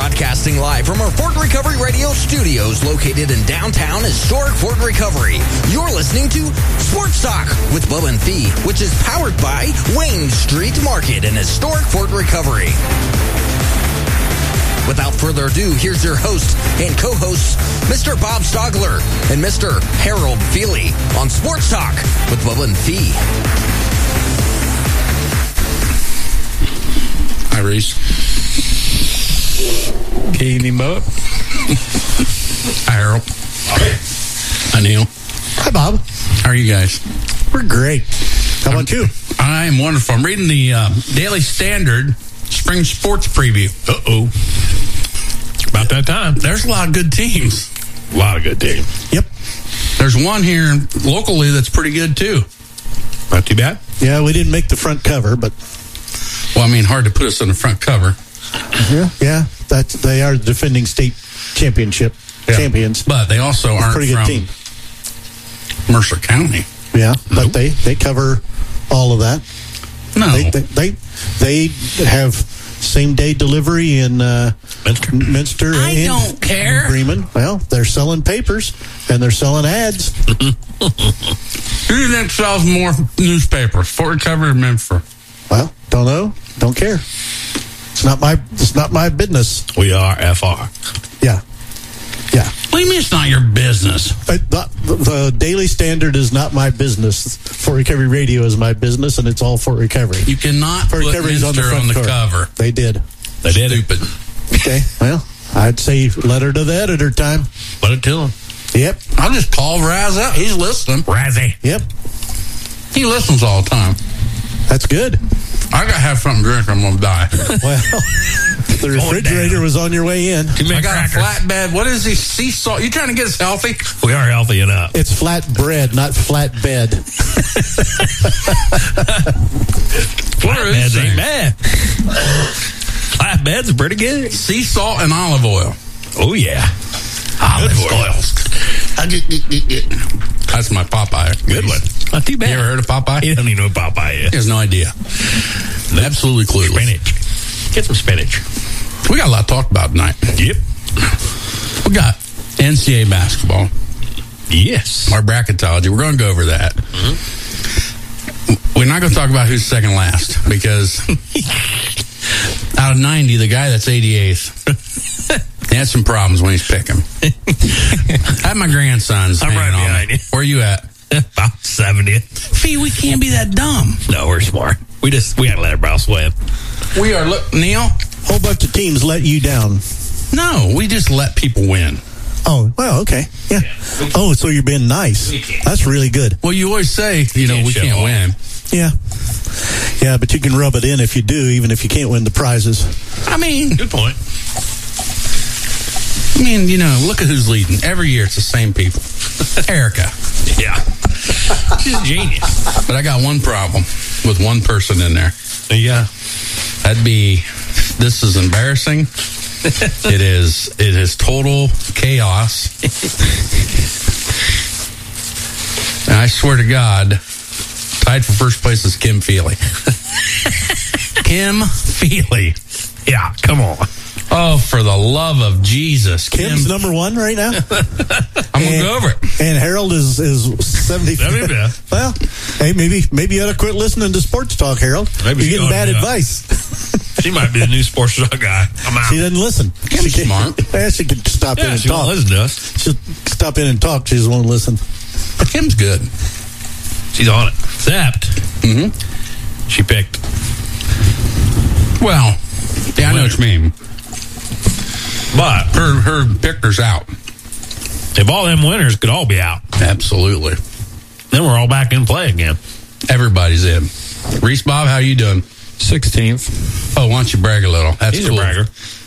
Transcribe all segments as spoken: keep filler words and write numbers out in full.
Broadcasting live from our Fort Recovery Radio studios located in downtown historic Fort Recovery. You're listening to Sports Talk with Bubba and Fee, which is powered by Wayne Street Market in historic Fort Recovery. Without further ado, here's your host and co-hosts, Mister Bob Stogler and Mister Harold Feely on Sports Talk with Bubba and Fee. Hi, Reese. Can you Bubba? Hi, Harold. Hi, Neil. Hi, Bob. How are you guys? We're great. How about you? I'm wonderful. I'm reading the uh, Daily Standard Spring Sports Preview. Uh-oh. About that time. There's a lot of good teams. A lot of good teams. Yep. There's one here locally that's pretty good, too. Not too bad. Yeah, we didn't make the front cover, but... Well, I mean, hard to put us on the front cover. Yeah, yeah. That's, they are the defending state championship yeah. champions. But they also aren't pretty good from team. Mercer County. Yeah, but Nope. they, they cover all of that. No. They they, they, they have same-day delivery in uh, Minster. Minster I and don't care. Bremen. Well, they're selling papers, and they're selling ads. Who do you think sells more newspapers, Fort Recovery or Memphis? Well, don't know. Don't care. It's not my. It's not my business. We are F R. Yeah, yeah. What do you mean it's not your business? But the, the Daily Standard is not my business. Fort Recovery Radio is my business, and it's all Fort Recovery. You cannot Fort put Recovery's Minster on the, front cover. They did. They did it. Stupid. Okay. Well, I'd say letter to the editor time. Let it to him. Yep. I'll just call Raz up. He's listening. Razzie. Yep. He listens all the time. That's good. I gotta have something to drink or I'm gonna die. Well, the refrigerator was on your way in. Too many I got crackers. a flatbed. What is he? Sea salt. You trying to get us healthy? We are healthy enough. It's flat bread, not flat bed. Flatbeds ain't bad. Flatbeds are pretty good. Sea salt and olive oil. Oh, yeah. Olive Good oil. That's my Popeye. Good one. Not too bad. You ever heard of Popeye? He doesn't even know what Popeye He is. has no idea. Absolutely clueless. Spinach. Get some spinach. We got a lot to talk about tonight. Yep. We got N C A A basketball. Yes. Our bracketology. We're going to go over that. Mm-hmm. We're not going to talk about who's second last because out of ninety, the guy that's eighty-eighth he had some problems when he's picking. I have my grandsons. I'm hanging right on behind me. you. Where you at? About seventieth. Fee, we can't be that dumb. No, we're smart. We just, we gotta let everybody else win. We are, look, Neil. Whole bunch of teams let you down. No, we just let people win. Oh, well, okay. Yeah. Oh, so you're being nice. That's really good. Well, you always say, you know, Can't we show can't off. win. Yeah. Yeah, but you can rub it in if you do, even if you can't win the prizes. I mean, Good point. I mean, you know, look at who's leading. Every year it's the same people. Erica. Yeah. She's a genius. But I got one problem with one person in there. Yeah. That'd be, this is embarrassing. It is, it is total chaos. And I swear to God, tied for first place is Kim Feely. Kim Feely. Yeah, come on. Oh, for the love of Jesus. Kim's Kim, number one right now. I'm going to go over it. And Harold is is seventy. seventy. Well, hey, maybe maybe you ought to quit listening to Sports Talk, Harold. Maybe You're she getting ought bad to, yeah. advice. She might be the new sports talk guy. I'm out. She doesn't listen. Kim's she can, smart. Yeah, she can stop in Yeah, and she won't talk. listen to us. She'll stop in and talk. She just won't listen. Kim's good. She's on it. Except, Mm-hmm. she picked. Well, yeah, I know what you mean. But Her, her picker's out. if all them winners could all be out, Absolutely. then we're all back in play again. Everybody's in. Reese Bob, how you doing? sixteenth. Oh, why don't you brag a little? That's He's cool. a bragger.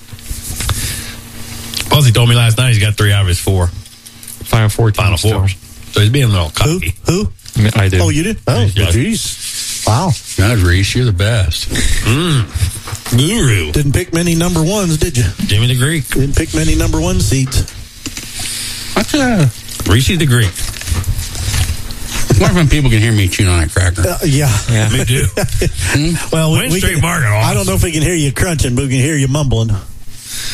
Plus, he told me last night he's got three out of his four Final four. Final teams Fours. So he's being a little Who? cocky. Who? still. I did. Oh, you did? Oh, Yeah. jeez. Wow. God, Reese, you're the best. Mm. Guru. Didn't pick many number ones, did you? Jimmy the Greek. Didn't pick many number one seats. What's uh, Reese the Greek. what if when people can hear me chewing on that cracker? Uh, yeah. Yeah. Me too. Well, Wayne Street can, Market I office. don't know if we can hear you crunching, but we can hear you mumbling.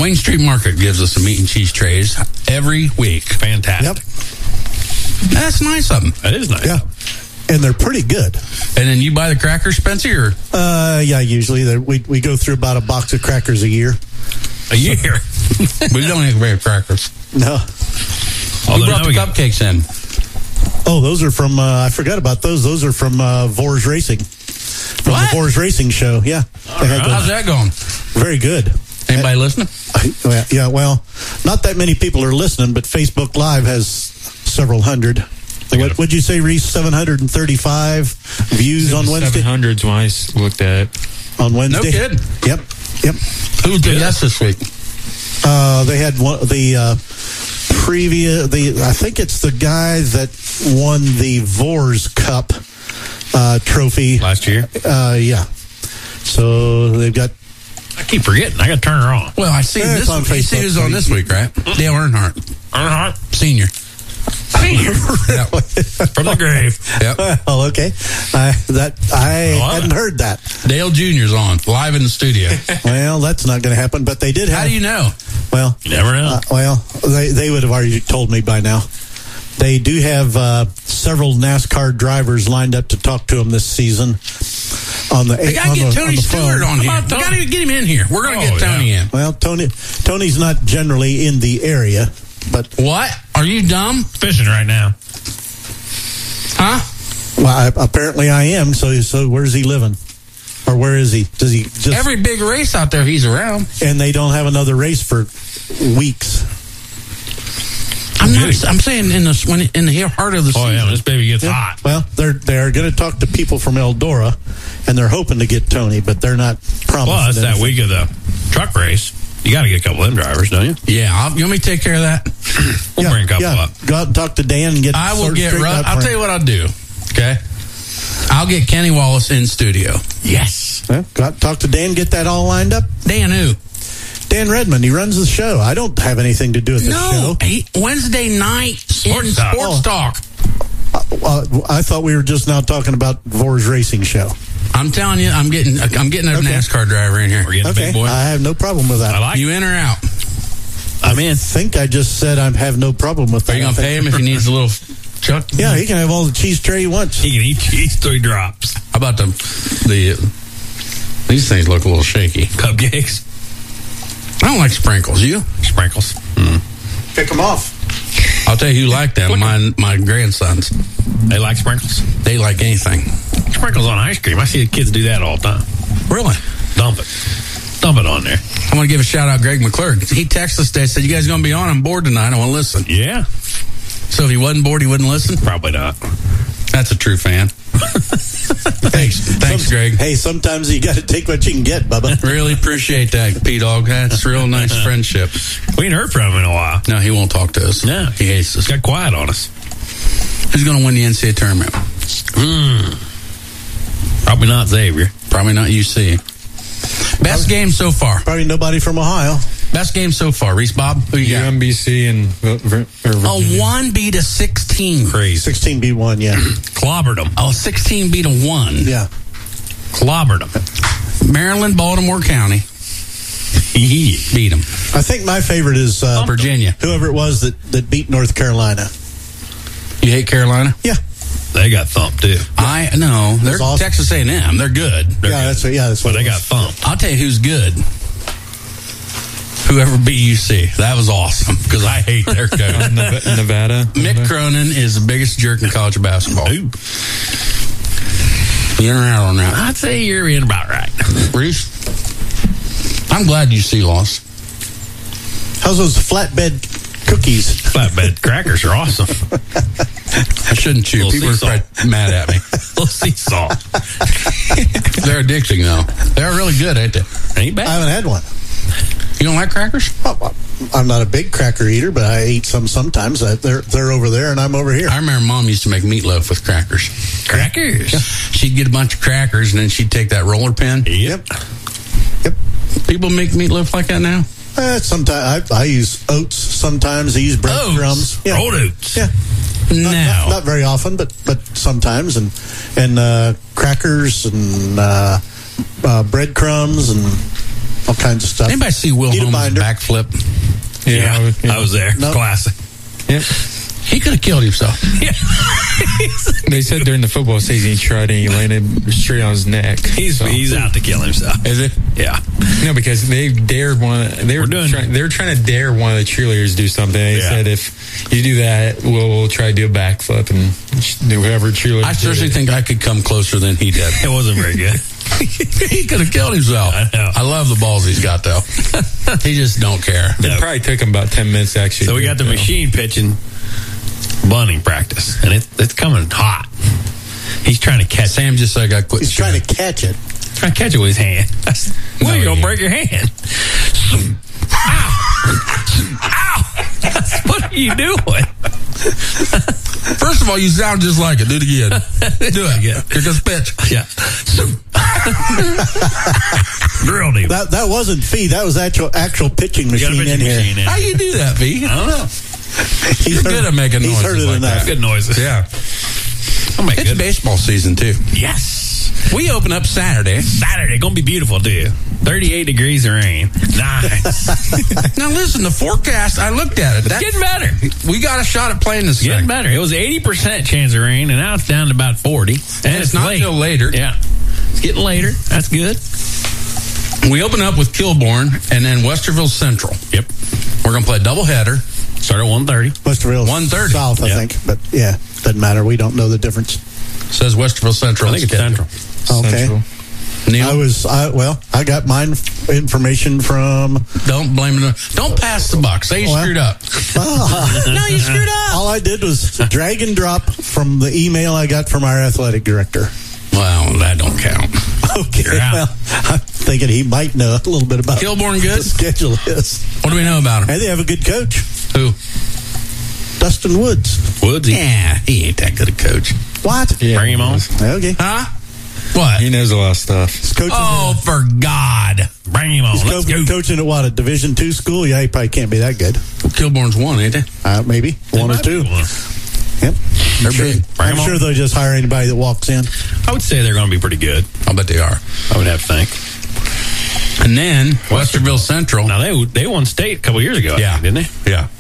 Wayne Street Market gives us some meat and cheese trays every week. Fantastic. Yep. That's nice of them. That is nice. Yeah. And they're pretty good. And then you buy the crackers, Spencer? Or? Uh, yeah, usually they're- we we go through about a box of crackers a year. A year. We don't have very crackers. No. Oh, We then brought now the we got- cupcakes in. Oh, those are from. Uh, I forgot about those. Those are from uh, Vors Racing. From What? the Vors Racing show. Yeah. They had How's those. that going? Very good. Anybody listening? I- well, yeah, well, not that many people are listening, but Facebook Live has several hundred. What would you say, Reese? seven hundred thirty-five views on Wednesday? seven hundreds when I s- looked at it. On Wednesday? No kidding. Yep. Yep. Who's the guest this week? Uh, they had one, the uh, previous, the I think it's the guy that won the Vors Cup uh, trophy. Last year. Uh, yeah. So they've got, I keep forgetting. I got to turn her on. Well, I see Yeah, this. it's on You see Facebook. who's on this week, right? Dale Earnhardt, Earnhardt. senior. Senior. Yep. From the grave. Yep. well, okay. I, that, I Well, hadn't heard that. Dale Junior's on live in the studio. Well, that's not going to happen, but they did have. How do you know? Well, You never know. Uh, well, they they would have already told me by now. They do have uh, several NASCAR drivers lined up to talk to them this season. On the They got on to get the, Tony on the Stewart phone. on here. Come on, We got to get him in here. We're going to Oh, get Tony yeah. in. Well, Tony Tony's not generally in the area, but What? Are you dumb? Fishing right now. Huh? well, I, apparently I am. So so where's he living, or where is he? Does he just? Every big race out there, he's around. and they don't have another race for weeks. I'm not. I'm saying in the when in the heart of the Oh, season. yeah. When this baby gets Yeah. hot. Well, they're they're going to talk to people from Eldora, and they're hoping to get Tony, but they're not promising. Well, that's that anything. week of the truck race. You got to get a couple of them drivers, don't you? Yeah, I'll, you want me to take care of that? We'll Yeah, bring a couple yeah. up. Go out and talk to Dan and get. I will sort of get. straightened Ru- out I'll for tell him. you what I'll do. Okay, I'll get Kenny Wallace in studio. Yes. Yeah, go out and talk to Dan, get that all lined up. Dan who? Dan Redmond, he runs the show. I don't have anything to do with the No, show. he, Wednesday night Sports in Talk. Sports Oh. Talk. Uh, I thought we were just now talking about Vors Racing Show. I'm telling you, I'm getting. I'm getting a Okay. NASCAR driver in here. We're getting a Okay, big boy. I have no problem with that. I like You in or out? I'm in. I think I just said I have no problem with that. Are you gonna I pay think- him if he needs a little chuck? Yeah, he can have all the cheese tray he wants. He can eat cheese till he drops. How about the the? These things look a little shaky. Cupcakes. I don't like sprinkles. You? Sprinkles. Pick them off. I'll tell you who like them. My my grandsons. They like sprinkles. They like anything. Sprinkles on ice cream. I see the kids do that all the time. Really? Dump it. Dump it on there. I want to give a shout out Greg McClure. He texted us today, said, you guys going to be on? I'm bored tonight. I want to listen. Yeah. So if he wasn't bored, he wouldn't listen? Probably not. That's a true fan. Thanks. Thanks, Some- Greg. Hey, sometimes you got to take what you can get, Bubba. Really appreciate that, P-Dog. That's real nice friendship. We ain't heard from him in a while. No, he won't talk to us. No. He hates us. Got quiet on us. Who's going to win the N C double A tournament? Mm. Probably not Xavier. Probably not U C. Best game so far. Probably nobody from Ohio. Best game so far. Reese Bob, who you U got? M B C and Vir- Vir- or Oh, Virginia. one beat a sixteen. Crazy. sixteen B one, yeah. Clobbered them. Oh, sixteen beat a one. Yeah. Clobbered them. Maryland, Baltimore County beat them. I think my favorite is uh, Virginia. whoever it was that, that beat North Carolina. You hate Carolina? Yeah. They got thumped, too. I know. They're That's awesome. Texas A and M. They're good. They're Yeah, good. that's what, yeah, that's what But they it got was. thumped. I'll tell you who's good. Whoever beat U C. That was awesome because I hate their coach. Neva- Nevada. Mick Cronin is the biggest jerk in college basketball. Ooh. You're out on that. I'd say you're in about right. Reese, I'm glad U C lost. How's those flatbed cookies? Flatbed crackers are awesome. I shouldn't chew. Little People are sea salt. probably mad at me. Little sea salt. They're addicting, though. They're really good, ain't they? Ain't I bad. haven't had one. You don't like crackers? Well, I'm not a big cracker eater, but I eat some sometimes. I, they're they're over there, and I'm over here. I remember Mom used to make meatloaf with crackers. Crackers. She'd get a bunch of crackers, and then she'd take that roller pin. Yep. Yep. People make meatloaf like that now? Uh, sometimes I, I use oats. Sometimes I use breadcrumbs. Oats. Rolled oats. Yeah. Not, No. not, not very often, but but sometimes, and and uh, crackers and uh, uh, breadcrumbs and all kinds of stuff. Anybody see Will Need a Holmes' binder. backflip? Yeah, Yeah, yeah. I was there. No. Classic. Yep. He could have killed himself. They said during the football season he tried and he landed straight on his neck. He's So- he's out to kill himself. Is it? Yeah. No, because they dared one. They were We're doing- trying. They were trying to dare one of the cheerleaders to do something. They Yeah. said if you do that, we'll, we'll try to do a backflip and whoever cheerleader. I seriously did it. think I could come closer than he did. It wasn't very good. He could have killed himself. I know. I love the balls he's got, though. He just don't care. It probably took him about ten minutes to actually. So we do got it, the though. machine pitching bunting practice, and it, it's coming hot. He's trying to catch. Sam just said I got quit. He's trying to catch it. Trying to catch it with his hand. Well, No, you're gonna he- break your hand. Ow! Ow! What are you doing? First of all, you sound just like it. Do it again. Do it again. Here goes pitch. Yeah. Grilled him. That that wasn't fee. That was actual actual pitching You got a machine in pitching here. machine in. How you do that, V? I don't know. He's You're good at making he's noises heard it like enough. that. Good noises. Yeah. Oh my It's goodness. baseball season, too. Yes. We open up Saturday. Saturday gonna be beautiful too. thirty-eight degrees of rain. Nice. Now, listen, the forecast, I looked at it. That, Getting better. we got a shot at playing this Getting thing. better. It was eighty percent chance of rain, and now it's down to about forty. And, it's not late. till later. Yeah. It's getting later. That's good. We open up with Kilbourne and then Westerville Central. Yep. We're going to play a doubleheader. Start at one thirty. Westerville one thirty. South, I Yeah. think. But yeah, doesn't matter. We don't know the difference. Says Westerville Central. I think it's schedule. Central. Okay. Central. Neil, I was I well, I got mine information from don't blame it. Don't pass the buck. Say you Well- screwed up. No, you screwed up. all I did was drag and drop from the email I got from our athletic director. Well, that don't count. Okay. You're out. Well, I'm thinking he might know a little bit about Kilbourne what good? the schedule is. What do we know about him? And they have a good coach, Who? Dustin Woods. Woodsy. Yeah, he ain't that good a coach. What? Yeah, Bring him on. Okay. Huh? What? He knows a lot of stuff. He's coaching, Oh, for God. Bring him on. he's Let's co- go. coaching at what, a Division two school? Yeah, he probably can't be that good. Kilbourne's one, ain't they? Uh, maybe one or Might be two. one. Yep. They're Sure. big. Bring I'm 'em sure on. they'll just hire anybody that walks in. I would say they're going to be pretty good. I'll bet they are. I would have to think. And then Westerville Central. Now they they won state a couple years ago. I Yeah. think, didn't they? Yeah.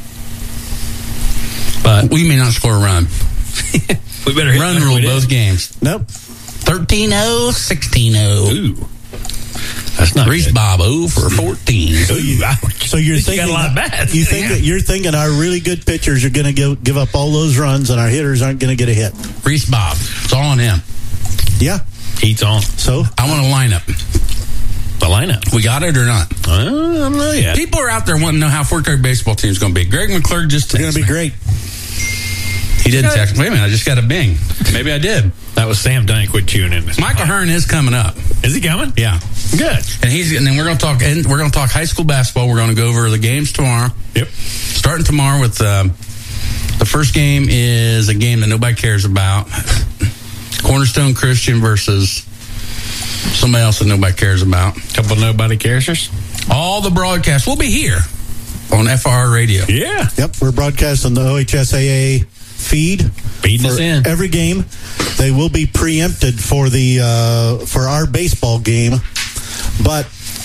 But We may not score a run. we better hit Run like rule we did. both games. Nope. thirteen oh, sixteen oh. Ooh, that's not Reese good. Bob oh for fourteen. Ooh, ouch. So you're You thinking got a lot of bats. You think that you're thinking our really good pitchers are going to give, give up all those runs, and our hitters aren't going to get a hit. Reese Bob. It's all on him. Yeah. Heat's on So I want a lineup. the lineup. We got it or not? I don't know yet. People are out there wanting to know how Fort Carey baseball team's going to be. Greg McClurg just it's going to be texted me. great. He didn't text me. Wait a minute, I just got a bing. Maybe I did. That was Sam Dunn. Quit chewing in. Michael Hearn is coming up. Is he coming? Yeah. Good. And he's and then we're going to talk and we're going to talk high school basketball. We're going to go over the games tomorrow. Yep. Starting tomorrow with um, the first game is a game that nobody cares about. Cornerstone Christian versus somebody else that nobody cares about. Couple nobody carers. All the broadcasts will be here on F R Radio. Yeah. Yep, we're broadcasting the O H S A A feed Feeding for us in. every game. They will be preempted for the uh, for our baseball game, but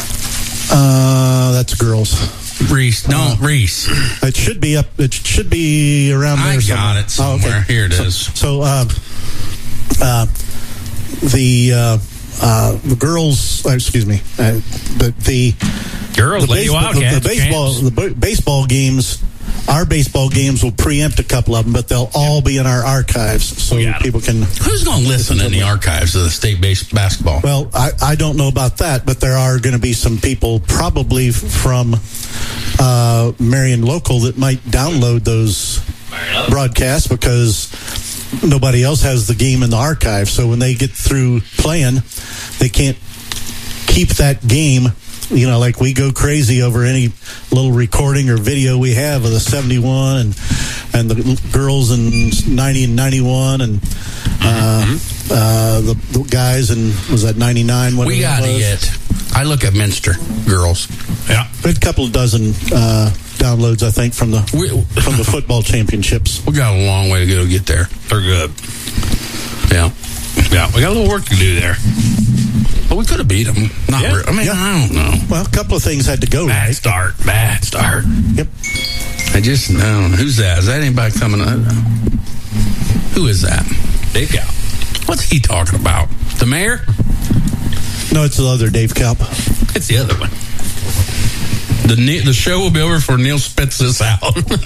uh, that's girls. Reese, no, Reese. It should be up. It should be around there. I somewhere. got it somewhere. Here it is. So, uh, uh, the uh, uh, the girls, uh, excuse me, uh, the the Girls, the Lady baseball, the, Wildcats. the baseball, champs. the b- baseball games. Our baseball games will preempt a couple of them, but they'll all be in our archives, so We got 'em. people can. Who's going to listen in the archives of the state-based basketball? Well, I, I don't know about that, but there are going to be some people probably f- from uh, Marion Local that might download those broadcasts because nobody else has the game in the archive. So when they get through playing, they can't keep that game. You know, like we go crazy over any little recording or video we have of the seventy-one and and the girls in ninety and ninety-one and uh, Mm-hmm. uh, the, the guys in was that ninety-nine? we got to get. I look at Minster girls. Yeah. a couple of dozen uh, downloads, I think, from the We, from the football championships. we got a long way to go to get there. They're good. Yeah. Yeah. We got a little work to do there. But but we could have beat them. Not Yeah. really. I mean, Yeah. I don't know. Well, a couple of things had to go Bad right. start. Bad start. Yep. I just, I don't know. Who's that? Is that anybody coming up? Who is that? Dave Cow. What's he talking about? The mayor? No, it's the other Dave Kalp. It's the other one. The Ne- the show will be over before Neil spits this out.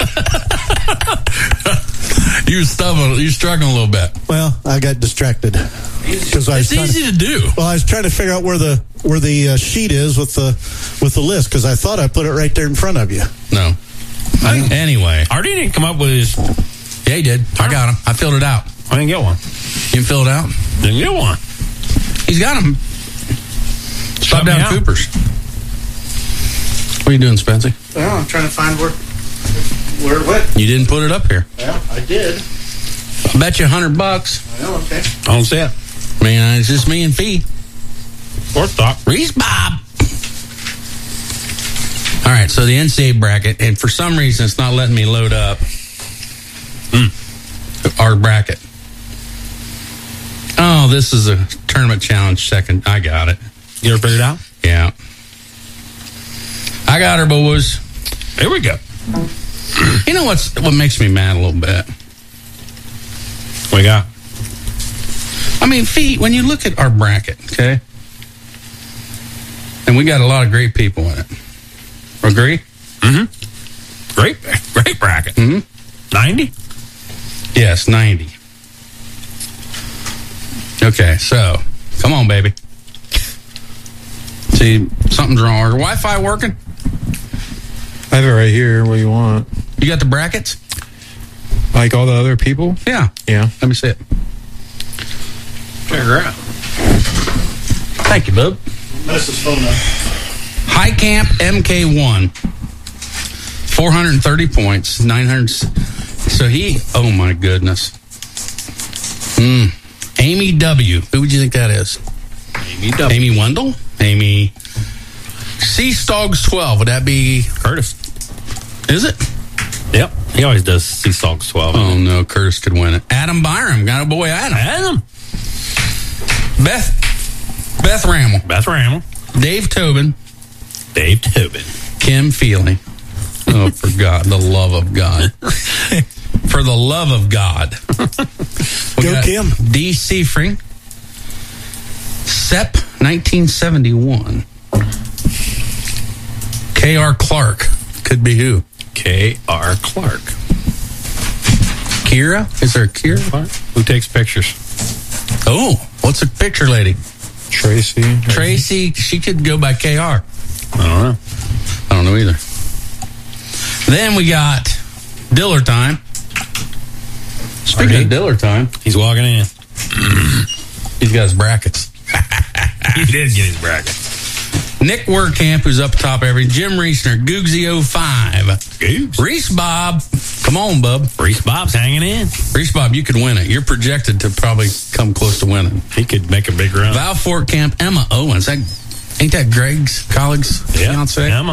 you stumbling, you struggling a little bit. Well, I got distracted because I was It's trying easy to, to do. well, I was trying to figure out where the where the uh, sheet is with the with the list because I thought I put it right there in front of you. No. Anyway, Artie didn't come up with his. yeah, he did. I got him. I filled it out. I didn't get one. You can fill it out. Didn't get one. He's got him. Stop Shut me down out. Cooper's. What are you doing, Spencer? Well, I'm trying to find where where it went. You didn't put it up here. Well, I did. I bet you a hundred bucks. Well, okay. I don't see it. Man, it's just me and Fee. Fourth thought. Reese Bob. All right, so the N C double A bracket, and for some reason it's not letting me load up Mm. our bracket. Oh, this is a tournament challenge second. I got it. You ever figured it out? Yeah. I got her, boys. Here we go. You know what's what makes me mad a little bit? We got. I mean, Fee, when you look at our bracket, okay? And we got a lot of great people in it. Agree? Mm-hmm. Great, great bracket. Mm-hmm. ninety? Yes, ninety. Okay, so come on, baby. See, something's wrong. Is Wi-Fi working? I have it right here. What do you want? You got the brackets? Like all the other people? Yeah. Yeah. Let me see it. Check her out. Thank you, bub. Mess his phone up. High Camp M K one. four hundred thirty points. nine hundred. So he, oh my goodness. Mm. Amy W. Who would you think that is? Amy W. Amy Wendell? Amy. Sea Stogs twelve. Would that be Curtis. Is it? Yep. He always does Sea Stogs twelve. Oh no, Curtis could win it. Adam Byram, got a boy Adam. Adam. Beth Beth Rammel. Beth Rammel. Dave Tobin. Dave Tobin. Kim Feely. Oh, for God, the love of God. For the love of God. We Go got Kim. D. Seafring. Sep nineteen seventy-one. K R. Clark. Could be who? K R. Clark. Kira? Is there a Kira? Clark. Who takes pictures? Oh, what's a picture lady? Tracy. Tracy. She could go by K R. I don't know. I don't know either. Then we got Diller Time. Speaking Artie? of Diller Time, He's walking in. he's got his brackets. He did get his bracket. Nick Werkamp, who's up top every. Jim Reesner, Googsy oh five. Googs. Reese Bob. Come on, bub. Reese Bob's hanging in. Reese Bob, you could win it. You're projected to probably come close to winning. He could make a big run. Val Fort Camp, Emma Owens. That, ain't that Greg's colleague's Yeah, fiance? Emma.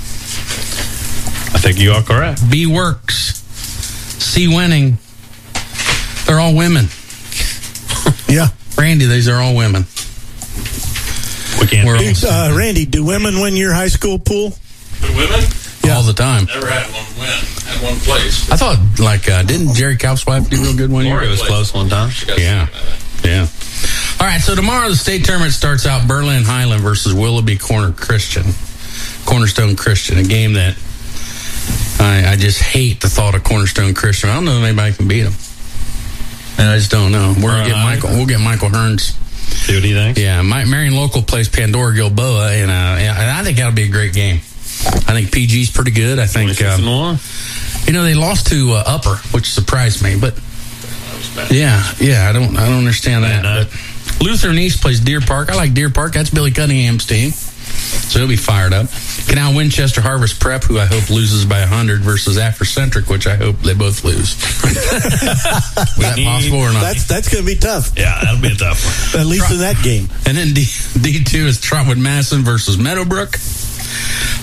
I think you are correct. B Works. C Winning. They're all women. Yeah. Randy, these are all women. We can't. We're be- Uh, Randy, do women win your high school pool? The women? All the time. Never had one win. Had one place. I thought, like, uh, didn't Jerry Kalp's wife do real good one year? Lori was close one time. She got Yeah. some, uh, Yeah. All right, so tomorrow the state tournament starts out Berlin Highland versus Willoughby Corner Christian. Cornerstone Christian, a game that I, I just hate the thought of Cornerstone Christian. I don't know if anybody can beat them. And I just don't know. We're going to get Right. Michael. We'll get Michael Hearns. See what he thinks? Yeah, my, Marion Local plays Pandora Gilboa, and, uh, and I think that'll be a great game. I think P G's pretty good. I think, twenty-six and um, one. you know, they lost to uh, Upper, which surprised me, but yeah, yeah, I don't, I don't understand that. Yeah, no. But Lutheran East plays Deer Park. I like Deer Park. That's Billy Cunningham's team, so he'll be fired up. Canal Winchester Harvest Prep, who I hope loses by a hundred, versus Afrocentric, which I hope they both lose. Was that possible or not? That's that's going to be tough. Yeah, that'll be a tough one. At least in that game. And then D D two is Trotwood Madison versus Meadowbrook.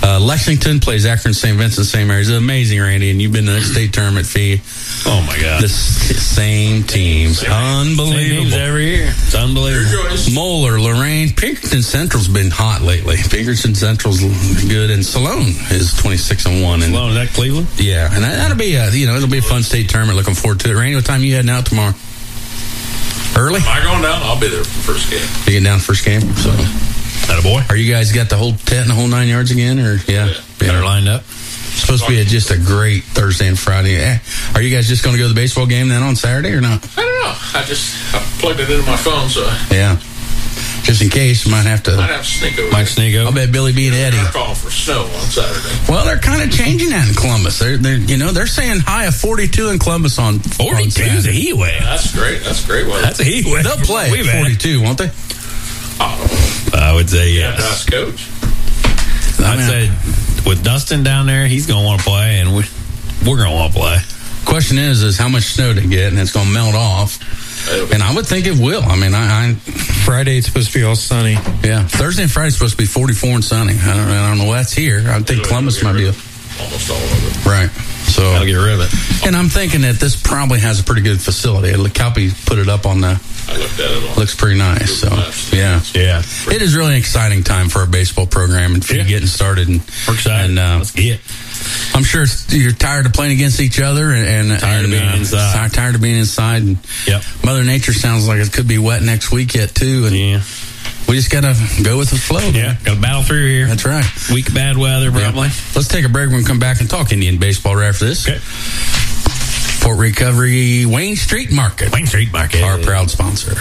Uh, Lexington plays Akron, Saint Vincent, Saint Mary's. It's amazing, Randy, and you've been to the state tournament fee. Oh, my God. The s- same teams. Same Unbelievable. teams every year. It's unbelievable. Moeller, Lorraine, Pinkerton Central's been hot lately. Pinkerton Central's good, and Salone is twenty-six and one. And Salone, is that Cleveland? yeah, and that, that'll be a, you know, it'll be a fun state tournament. Looking forward to it. Randy, what time are you heading out tomorrow? Early? Am I going down? I'll be there for the first game. You getting down first game? So, That a boy? are you guys got the whole tent and the whole nine yards again, or yeah? Yeah. Got her lined up? Supposed to be a, just a great Thursday and Friday. Eh, Are you guys just going to go to the baseball game then on Saturday or not? I don't know. I just I plugged it into my phone, so I Yeah, just in case, might have might to. have to sneak over. Might sneak I'll over. bet Billy B and Eddie. They're calling for snow on Saturday. Well, they're kind of changing that in Columbus. They're, they're, you know, they're saying high of forty-two in Columbus on forty-two is a heat wave. That's great. That's great weather. That's a heat wave. They'll play We've at had. forty-two, won't they? Oh, I would say yeah, yes. nice coach. I I'd mean, say with Dustin down there, he's going to want to play, and we, we're going to want to play. question is, is how much snow to get, and it's going to melt off. And I would think it will. I mean, I, I Friday it's supposed to be all sunny. yeah, Thursday and Friday is supposed to be forty-four and sunny. I don't, I don't know what's here. I think Columbus might be a, Almost all of it. right. So, Gotta get rid of it. and I'm thinking that this probably has a pretty good facility. Calpy put it up on the. I looked at it. On Looks pretty nice. So, yeah. Yeah. It is really an exciting time for our baseball program and for Yeah. getting started. And, We're excited. and uh, Let's get. I'm sure it's- you're tired of playing against each other and, and Tired of and, being uh, inside. ti- Tired of being inside. And Yep. Mother Nature sounds like it could be wet next week yet too. And Yeah. we just gotta go with the flow. man. Yeah. Got to battle through here. That's right. Week of bad weather, probably. Yeah. Let's take a break. We're gonna come back and talk Indian baseball right after this. Okay. Fort Recovery Wayne Street Market, Wayne Street Market. our proud sponsor.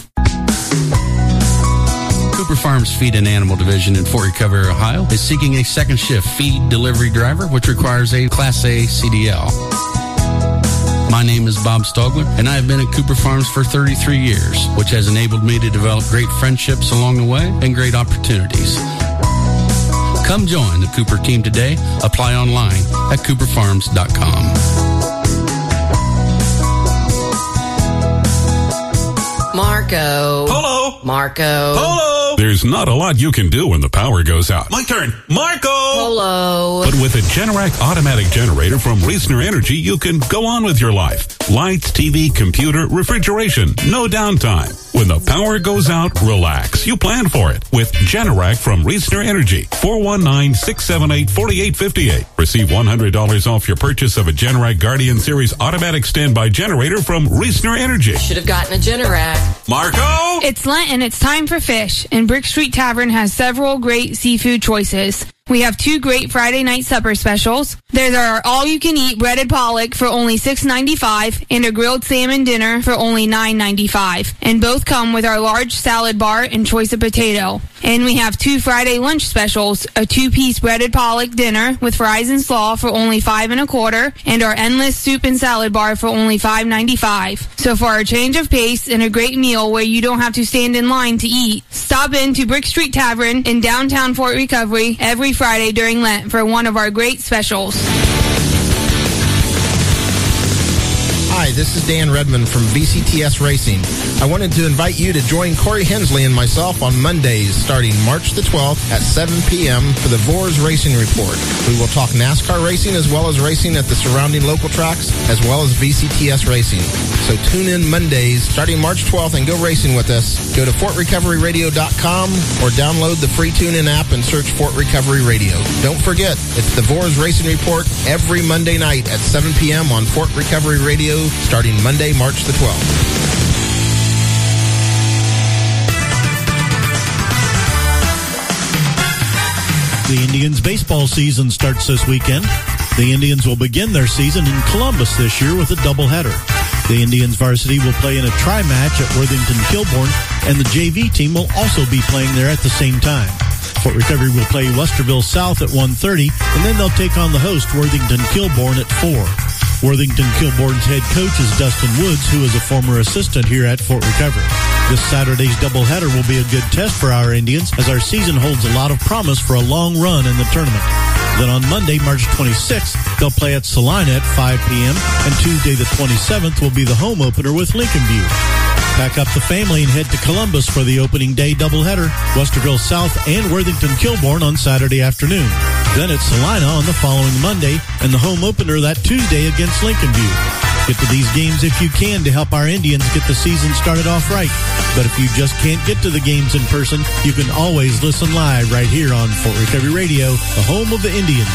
Cooper Farms Feed and Animal Division in Fort Recovery, Ohio is seeking a second shift feed delivery driver, which requires a Class A C D L. My name is Bob Stogler, and I have been at Cooper Farms for thirty-three years, which has enabled me to develop great friendships along the way and great opportunities. Come join the Cooper team today. Apply online at cooper farms dot com. Marco. Polo. Marco. Polo. There's not a lot you can do when the power goes out. My turn. Marco. Polo. But with a Generac automatic generator from Reisner Energy, you can go on with your life. Lights, T V, computer, refrigeration, no downtime. When the power goes out, relax. You plan for it with Generac from Reisner Energy. four one nine, six seven eight, four eight five eight. Receive one hundred dollars off your purchase of a Generac Guardian Series automatic standby generator from Reisner Energy. Should have gotten a Generac. Marco. It's Lent and it's time for fish, and Brick Street Tavern has several great seafood choices. We have two great Friday night supper specials. There's our all-you-can-eat breaded pollock for only six ninety-five and a grilled salmon dinner for only nine ninety-five. And both come with our large salad bar and choice of potato. And we have two Friday lunch specials, a two-piece breaded pollock dinner with fries and slaw for only five and a quarter, and our endless soup and salad bar for only five ninety-five. So for a change of pace and a great meal where you don't have to stand in line to eat, stop in to Brick Street Tavern in downtown Fort Recovery every Friday during Lent for one of our great specials. Hi, this is Dan Redmond from V C T S Racing. I wanted to invite you to join Corey Hensley and myself on Mondays starting March the twelfth at seven p.m. for the Vors Racing Report. We will talk NASCAR racing as well as racing at the surrounding local tracks as well as V C T S Racing. So tune in Mondays starting March twelfth and go racing with us. Go to fort recovery radio dot com or download the free TuneIn app and search Fort Recovery Radio. Don't forget, it's the Vors Racing Report every Monday night at seven p.m. on Fort Recovery Radio starting Monday, March the twelfth. The Indians baseball season starts this weekend. The Indians will begin their season in Columbus this year with a doubleheader. The Indians varsity will play in a tri-match at Worthington Kilbourne, and the J V team will also be playing there at the same time. Fort Recovery will play Westerville South at one thirty, and then they'll take on the host Worthington Kilbourne at four. Worthington Kilbourne's head coach is Dustin Woods, who is a former assistant here at Fort Recovery. This Saturday's doubleheader will be a good test for our Indians, as our season holds a lot of promise for a long run in the tournament. Then on Monday, March twenty-sixth, they'll play at Salina at five p.m., and Tuesday the twenty-seventh will be the home opener with Lincoln View. Pack up the family and head to Columbus for the opening day doubleheader. Westerville South and Worthington Kilbourne on Saturday afternoon. Then it's Salina on the following Monday and the home opener that Tuesday against Lincoln View. Get to these games if you can to help our Indians get the season started off right. But if you just can't get to the games in person, you can always listen live right here on Fort Recovery Radio, the home of the Indians.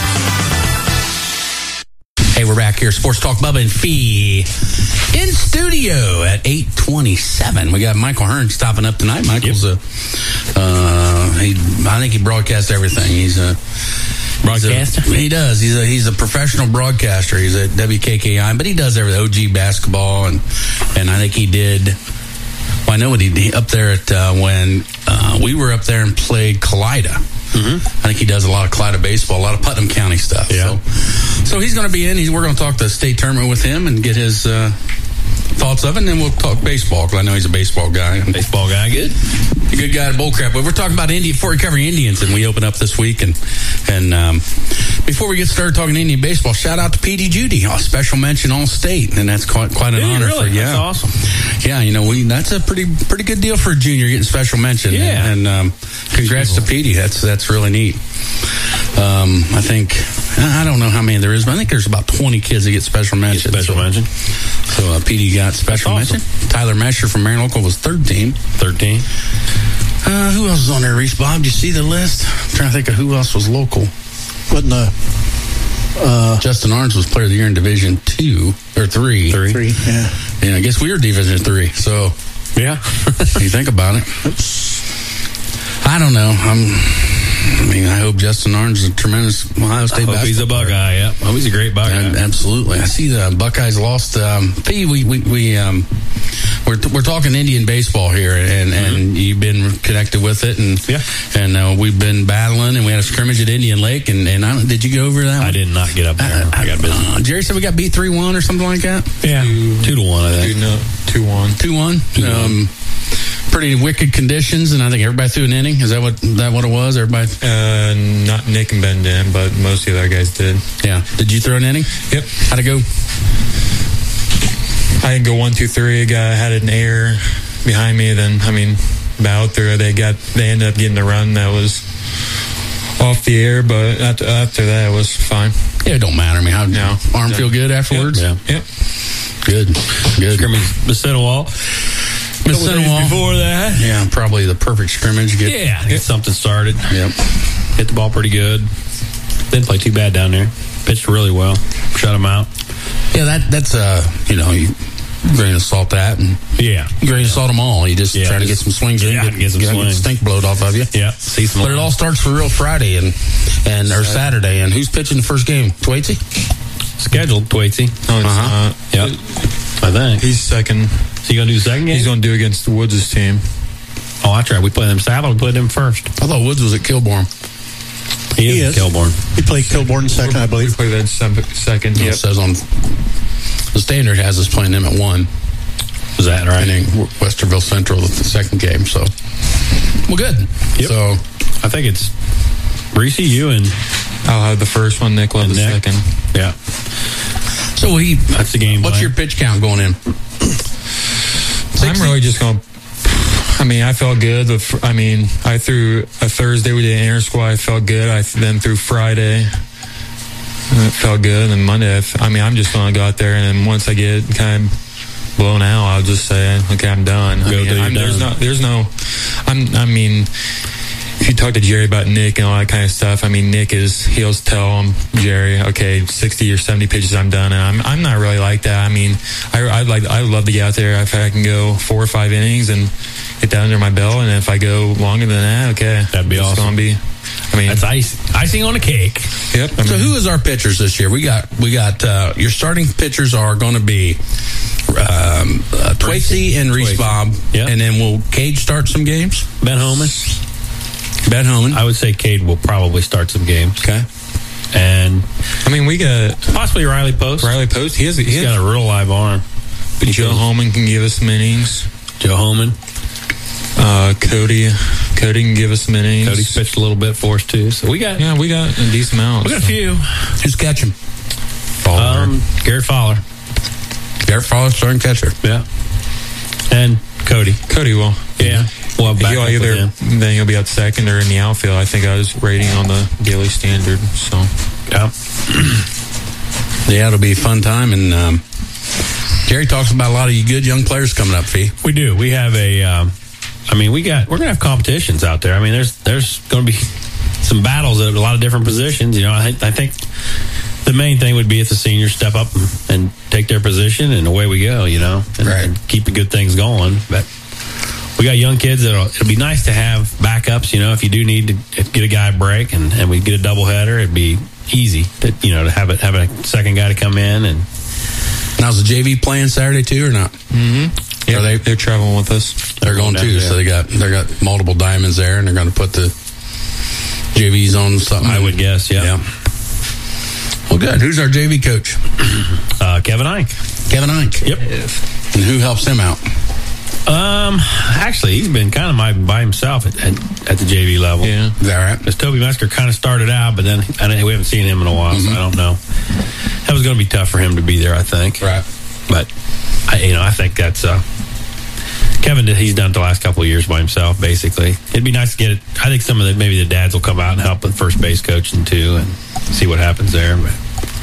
Hey, we're back here. Sports Talk, Bubba and Fee in studio at eight twenty-seven. We got Michael Hearn stopping up tonight. Michael's a, uh, he, I think he broadcasts everything. He's a broadcaster. He's a, he does. He's a he's a professional broadcaster. He's at W K K I, but he does everything. O G basketball, and and I think he did. Well, I know what he did up there at uh, when uh, we were up there and played Kalida. Mm-hmm. I think he does a lot of Kalida baseball, a lot of Putnam County stuff. Yeah. So, so he's going to be in. He's, we're going to talk the state tournament with him and get his uh, thoughts of it, and then we'll talk baseball because I know he's a baseball guy. Baseball guy, good. A good guy at bull crap. But we're talking about Indian Fort Recovery Indians, and we open up this week. And and um, before we get started talking Indian baseball, shout out to P D Judy, a special mention all state, and that's quite quite an Dude, honor really? for yeah, that's awesome. Yeah, you know we that's a pretty pretty good deal for a junior getting special mention. Yeah, and, and um, congrats to P D. That's that's really neat. Um, I think I don't know how many there is, but I think there's about twenty kids that get special mention. Special so, mention. So uh, P D got special awesome. mention. Tyler Mesher from Marion Local was third team. Thirteen. Uh, who else is on there, Reese Bob? Did you see the list? I'm trying to think of who else was local. Wasn't uh, uh, Justin Arns was player of the year in Division Two or Three. Three. three, yeah. Yeah, I guess we were Division Three. So Yeah. you think about it. I don't know. I'm. I mean, I hope Justin Arns is a tremendous Ohio State I hope he's a basketball player. Buckeye. Yeah. Oh, he's a great Buckeye. And absolutely. I see the Buckeyes lost. Um, P, we, we, we, um, we're, we're talking Indian baseball here, and, and mm-hmm. you've been connected with it, and yeah. and uh, we've been battling, and we had a scrimmage at Indian Lake, and, and I don't, did you go over that one? I did not get up there. I, I got busy. Uh, Jerry said we got beat three one or something like that? Yeah. Two, two to one, I think. Two, no, two one. two one? Um, pretty wicked conditions, and I think everybody threw an inning. Is that what that what it was? Everybody? Uh, not Nick and Ben did, but most of the other guys did. Yeah. Did you throw an inning? Yep. How'd it go? I didn't go one, two, three. A guy had an error behind me. Then, I mean, about through, they got, they ended up getting a run that was off the air, but after, after that, it was fine. Yeah, it don't matter. I mean, how No. arm feel good afterwards? Yeah. Yep. Good. Good. Scrimmage, Bacetta Wall. Bacetta Wall. Before that. Yeah, probably the perfect scrimmage. Get, Yeah. Get something started. Yep. Hit the ball pretty good. Didn't play too bad down there. Pitched really well. Shut him out. Yeah, that that's uh, you know, you grain of salt that, and Yeah. you grain of salt them all. You just Yeah, try to get just- some swings in, yeah, get, get some get swings. stink blowed off of you. Yeah. See some. But it all starts for real Friday and and or Saturday. And who's pitching the first game? Twatesy? scheduled, Twatesy. No, it's Uh-huh. not. Yep. I think. He's second. So you going to do the second game? He's going to do against the Woods' team. Oh, that's right. We play them Saturday. We played them first. I thought Woods was at Kilbourne. He is, He is. Kilbourne. He played Kilbourne second, I We believe. play that sem- second. It Yep. says on the standard has us playing them at one. Is that right? Playing Westerville Central at the second game. So, well, good. Yep. So, I think it's Reese, you, and I'll have the first one. Nick will have the Nick. second. yeah. so he. That's the game What's plan. your pitch count going in? I'm really just going to. I mean, I felt good. The fr- I mean, I threw a Thursday, we did an inter squad. I felt good. I th- then threw Friday. and It felt good. And Monday, I, f- I mean, I'm just going to go out there. And then once I get kind of blown out, I'll just say, okay, I'm done. I Go mean, till you're I'm, there's done. no, there's no, I'm, I mean, if you talk to Jerry about Nick and all that kind of stuff, I mean, Nick is, he'll tell him, Jerry, okay, sixty or seventy pitches, I'm done. And I'm, I'm not really like that. I mean, I, I'd like, I'd love to get out there if I can go four or five innings and get that under my belt. And if I go longer than that, okay. That'd be it's awesome. Gonna be, I mean, That's ice, icing on a cake. yep. I So mean, who is our pitchers this year? We got we got uh, your starting pitchers are going to be um, uh, Twatesy and Reese Twatesy. Bob, Yep. and then will Cade start some games? Ben Homan. Ben Homan. I would say Cade will probably start some games. Okay. And I mean, we got possibly Riley Post. Riley Post. He has, he He's has got a real live arm. Joe Holman can give us some innings. Joe Holman. Uh, Cody, Cody can give us some innings. Cody's pitched a little bit for us too. So we got Yeah, we got a decent amount. we got a so. few. Who's catching? Um, Garrett Fowler. Garrett Fowler, starting catcher. Yeah. And Cody. Cody will. Yeah. Well, back he'll up with either him. then he'll be out second or in the outfield. I think I was rating on the daily standard. So Yeah. Yeah, it'll be a fun time. And um, Jerry talks about a lot of you good young players coming up, Fee. We do. We have a. Um, I mean, we got. We're gonna have competitions out there. I mean, there's there's going to be some battles at a lot of different positions. You know, I think I think the main thing would be if the seniors step up and, and take their position, and away we go. You know, and, Right. and keep the good things going. But we got young kids that it'll be nice to have backups. You know, if you do need to get a guy a break and, and we get a doubleheader, it'd be easy to you know to have it have a second guy to come in. And Now's the J V playing Saturday too, or not? mm-hmm. yeah, Are they- they're traveling with us. They're going down, too, yeah. so they got they got multiple diamonds there, and they're going to put the J Vs on something. I would guess, yeah. Yeah. Well, good. Who's our J V coach? Uh, Kevin Ike. Kevin Ike. Yep. And who helps him out? Um, actually, he's been kind of my, by himself at, at, at the J V level. Yeah. Is that right? Because Toby Mesker kind of started out, but then I don't, we haven't seen him in a while, Mm-hmm. so I don't know. That was going to be tough for him to be there, I think. Right. But I, you know, I think that's uh, Kevin. Did he's done it the last couple of years by himself, basically. It'd be nice to get it. I think some of the maybe the dads will come out and help with first base coaching too, and see what happens there. But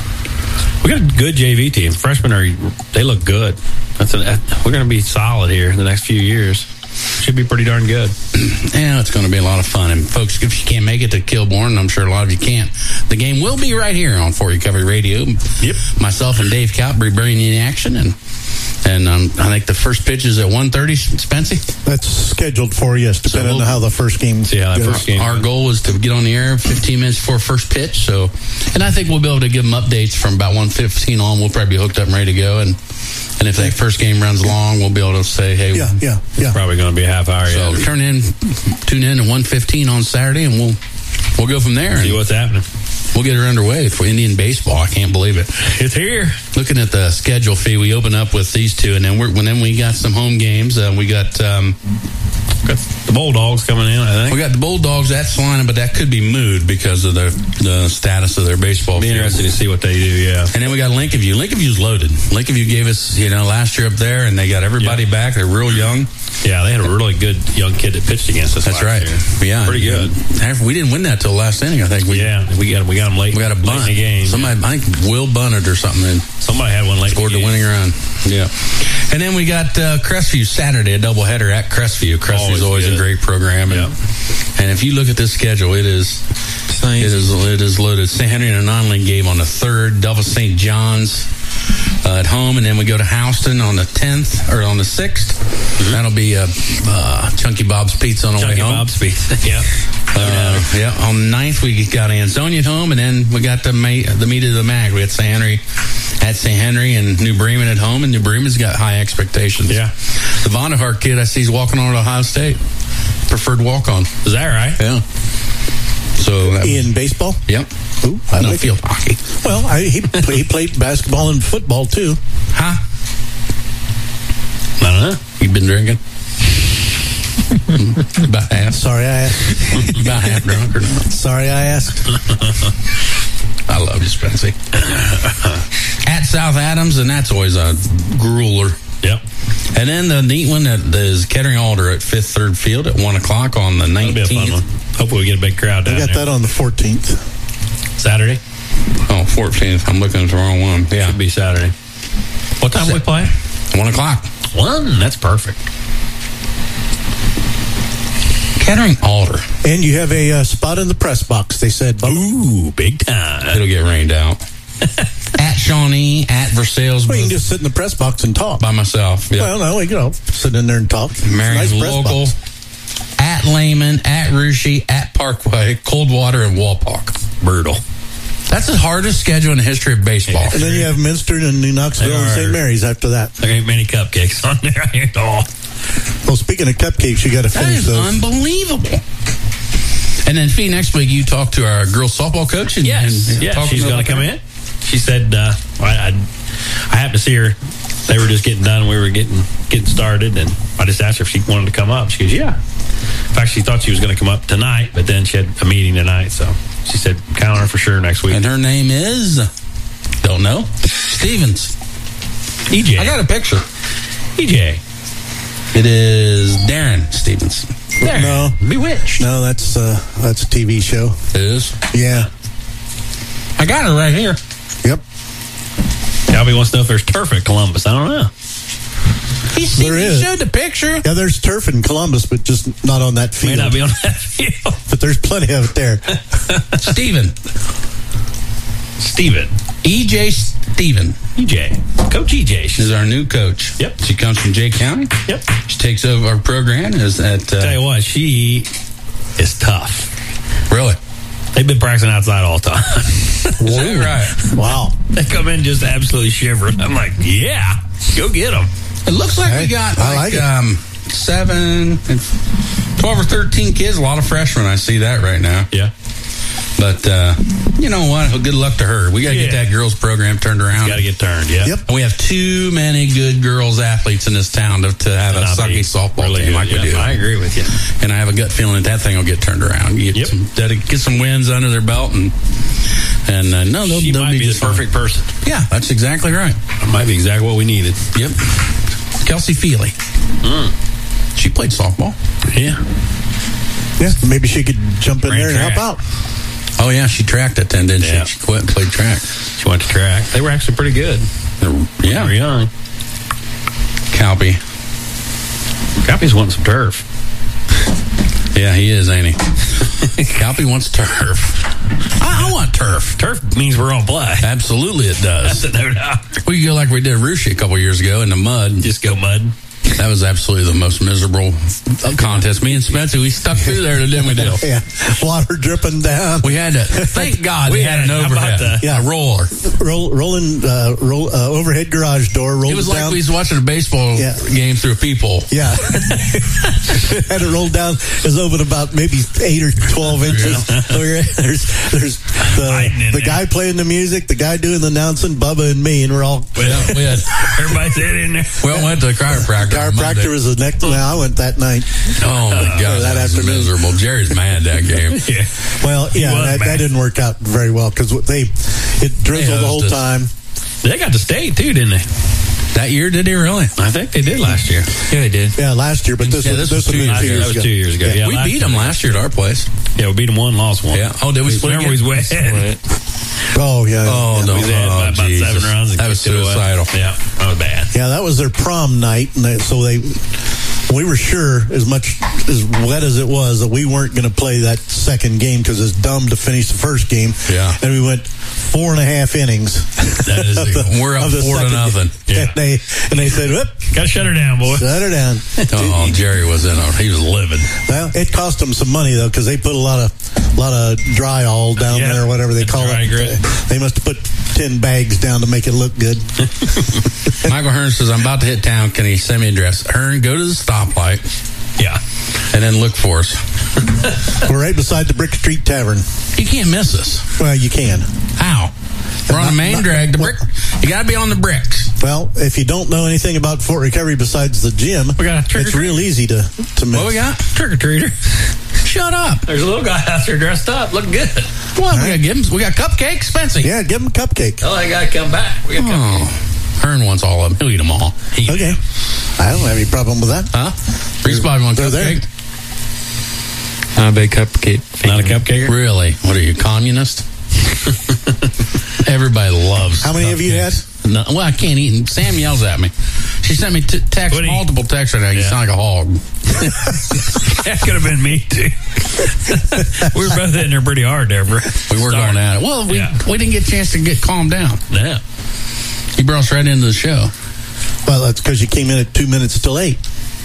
we got a good J V team. Freshmen are they look good. That's an, we're going to be solid here in the next few years. Should be pretty darn good. Yeah, it's going to be a lot of fun. And folks, if you can't make it to Kilbourne, I'm sure a lot of you can't. The game will be right here on For Recovery Radio. Yep. Myself and Dave Calbury bringing you the action, and and um, I think the first pitch is at one thirty. Spency, That's scheduled for you, depending we'll- on how the first game See how that goes. first game our goes. goal is to get on the air fifteen minutes before first pitch. So, and I think we'll be able to give them updates from about one fifteen on. We'll probably be hooked up and ready to go. And and if that first game runs long, we'll be able to say, hey, Yeah, yeah, yeah. Probably going to be a half hour. so Yeah. turn in, tune in at one fifteen on Saturday, and we'll we'll go from there. See And what's happening. we'll get her underway for Indian baseball. I can't believe it. It's here. Looking at the schedule, Fee, we open up with these two, and then we're when then we got some home games. Uh, we got um, Got the Bulldogs coming in, I think. we got the Bulldogs at Salina, but that could be moved because of the the status of their baseball. Be field. interested to see what they do, yeah. And then we got Lincoln View. Lincoln View's loaded. Lincoln View gave us, you know, last year up there, and they got everybody Yeah. back. They're real young. Yeah, they had a really good young kid that pitched against us. That's last right. year. Yeah, Pretty good. And we didn't win that till last inning. I think we Yeah, we got we got them late. we got a late bunt. in the game. Somebody, I think Will bunted or something, and Somebody had one late. scored in the the winning run. Yeah. And then we got uh, Crestview Saturday, a doubleheader at Crestview. Crestview's Always always, good. a great program, and, and if you look at this schedule, it is Nice. it is it is loaded. Saint Henry and a non-league game on the third. Delva Saint John's uh, at home, and then we go to Houston on the tenth or on the sixth. That'll be uh, uh, Chunky Bob's Pizza on the Chunky way home. Bob's Pizza. Yeah. Uh, yeah, on the ninth we got Ansonia at home, and then we got the ma- the meat of the mag. We got Saint Henry at Saint Henry and New Bremen at home, and New Bremen's got high expectations. Yeah. The Vonderhart kid I see is walking on to Ohio State. Preferred walk on. Is that right? Yeah. So that, In baseball? yep. Ooh, I No like field hockey. it. Well, I, he, he played basketball and football, too. Huh? I don't know. You been drinking? About half. Sorry I asked. About half drunk or not? Sorry I asked. I love you, Spency. At South Adams, and that's always a grueler. Yep. And then the neat one that is Kettering Alder at Fifth Third Field at one o'clock on the That'll be a fun one. nineteenth. Hopefully we get a big crowd down I got there. that on the fourteenth. Saturday? Oh, fourteenth. I'm looking at the wrong one. Yeah, Should be Saturday. What time we play? one o'clock. One. That's perfect. Kettering Alder. And you have a uh, spot in the press box, they said. Bubba. Ooh, big time. It'll get rained out. At Shawnee, at Versailles, Well, you can just sit in the press box and talk. by myself. Yeah. Well, no, you know, sit in there and talk. It's a Marion nice press Local, box. at Lehman, at Rushi, at Parkway, Coldwater, and Walpock. Brutal. That's the hardest schedule in the history of baseball. And then you have Minster and New Knoxville and Saint Mary's after that. There ain't many cupcakes on there at all. Well, speaking of cupcakes, you got to That finish is those. unbelievable. And then, Fee, next week you talk to our girls softball coach. And, Yes, and yeah, talk she's about going to come that. in. She said, uh, I, I, I happened to see her. They were just getting done. We were getting getting started, and I just asked her if she wanted to come up. She goes, yeah. In fact, she thought she was going to come up tonight, but then she had a meeting tonight, so she said, count on her for sure next week. And her name is, don't know, Stevens. E J. I got a picture. E J. It is Darren Stevenson. Darren. No. Bewitched. No, that's uh, that's a T V show. It is? Yeah. I got it right here. Yep. Calby wants to know if there's turf at Columbus. I don't know. He, There he is. showed the picture. Yeah, there's turf in Columbus, but just not on that field. May not be on that field. But there's plenty of it there. Steven. Steven. E J Steven. E J. Coach E J. Is our new coach. Yep. She comes from Jay County. Yep. She takes over our program. Is at uh, Tell you what, she is tough. Really? They've been practicing outside all the time. Is that right? Wow. They come in just absolutely shivering. I'm like, yeah, go get them. It looks like Hey, we got I like, like it. um, seven, twelve or thirteen kids. A lot of freshmen. I see that right now. Yeah. But uh, you know what? Good luck to her. We got to Yeah. get that girls program turned around. Got to get turned, yeah. Yep. And we have too many good girls athletes in this town to, to have a Not sucky be softball really team good, like yeah. we do. I agree with you. And I have a gut feeling that that thing will get turned around. Get Yep. some dedi- get some wins under their belt, and and uh, no, they'll, She they'll might be be the just fine. perfect person. Yeah, that's exactly right. That might be exactly what we needed. Yep. Kelsey Feely. Mm. She played softball. Yeah. Yeah, maybe she could jump in Ran there and track. help out. Oh yeah, she tracked it then, didn't Yeah. she? She quit and played track. She went to track. They were actually pretty good. When they Yeah. were young. Calpy. Calpy's wanting some turf. Yeah, he is, ain't he? Calpy wants turf. I, I want turf. Turf means we're on play. Absolutely, it does. That's a no doubt. We go like we did Rushi a couple years ago in the mud. Just go mud. That was absolutely the most miserable contest. Me and Spencer, we stuck through there, didn't we, Dale? Yeah, water dripping down. We had to. Thank God we, We had, had- an how about overhead, the- Yeah. a roller. Roll, rolling, uh, roll, uh, overhead garage door. Rolled It was down. like we was watching a baseball Yeah. game through a peephole. Yeah. Had it rolled down. It was open about maybe eight or twelve inches. So we're- there's there's Hiding in the, the there. guy playing the music, the guy doing the announcing, Bubba and me, and we're all. Yeah, we had. Everybody's in there. We all went to the chiropractor. on Monday. Chiropractor was the next. No, I went that night. Oh my God, that that, was afternoon. miserable. Jerry's mad that game. Yeah. Well, yeah, was that, mad. that didn't work out very well because they it drizzled They the whole hosed time. They got the state, too, didn't they? That year, did he really? I think they did last year. Yeah, they did. Yeah, last year, but this Yeah, was this this was two was years two ago. years That was ago. two years ago. Yeah, we last beat him year. last year at our place. Yeah, we beat them one, lost one. Yeah. Oh, did we split Remember, we again? was way Oh yeah. Oh, no. We had Oh, about Jesus. seven runs. and That was kicked it away. suicidal. Yeah, that was bad. Yeah, that was their prom night, and they, so they, we were sure, as much as wet as it was, that we weren't going to play that second game because it's dumb to finish the first game. Yeah. And we went four and a half innings. That is of the- we're up of the four to second nothing. game. Yeah. And they and they said, "Whoop, Got to shut her down, boy. shut her down." Oh, Jerry was in on. He was livid. Well, it cost them some money though because they put a lot of lot of dry all down Yeah. there, or whatever they call Dry it. grit. They must have put ten bags down to make it look good. Michael Hearn says, "I'm about to hit town. Can he send me an address?" Hearn, go to the stoplight Yeah. and then look for us. We're right beside the Brick Street Tavern. You can't miss us. Well, you can. How? We're on the Not- main not- drag. The brick. You got to be on the bricks. Well, if you don't know anything about Fort Recovery besides the gym, We got a trick or it's treat. real easy to to miss. What we got? Trick or treater. Shut up. There's a little guy out there dressed up, looking good. What? We got give him. We got cupcakes, Spencer. Yeah, give them a cupcake. Oh, I got to come back. We got cupcakes. Oh, Hearn wants all of them. He'll eat them all. He, Okay, I don't have any problem with that. Huh? Reese Bobby wants They're there. cupcake. I'm a big cupcake fan. Not a cupcake? Really? What are you, communist? Everybody loves. How many have you had? cupcakes. No, well, I can't eat. And Sam yells at me. She sent me t- text, What do you- multiple texts right now. You Yeah. sound like a hog. That could have been me, too. We were both hitting her pretty hard there, bro. We were going at it. Well, we Yeah. we didn't get a chance to get calmed down. Yeah. He brought us right into the show. Well, that's because you came in at two minutes till eight.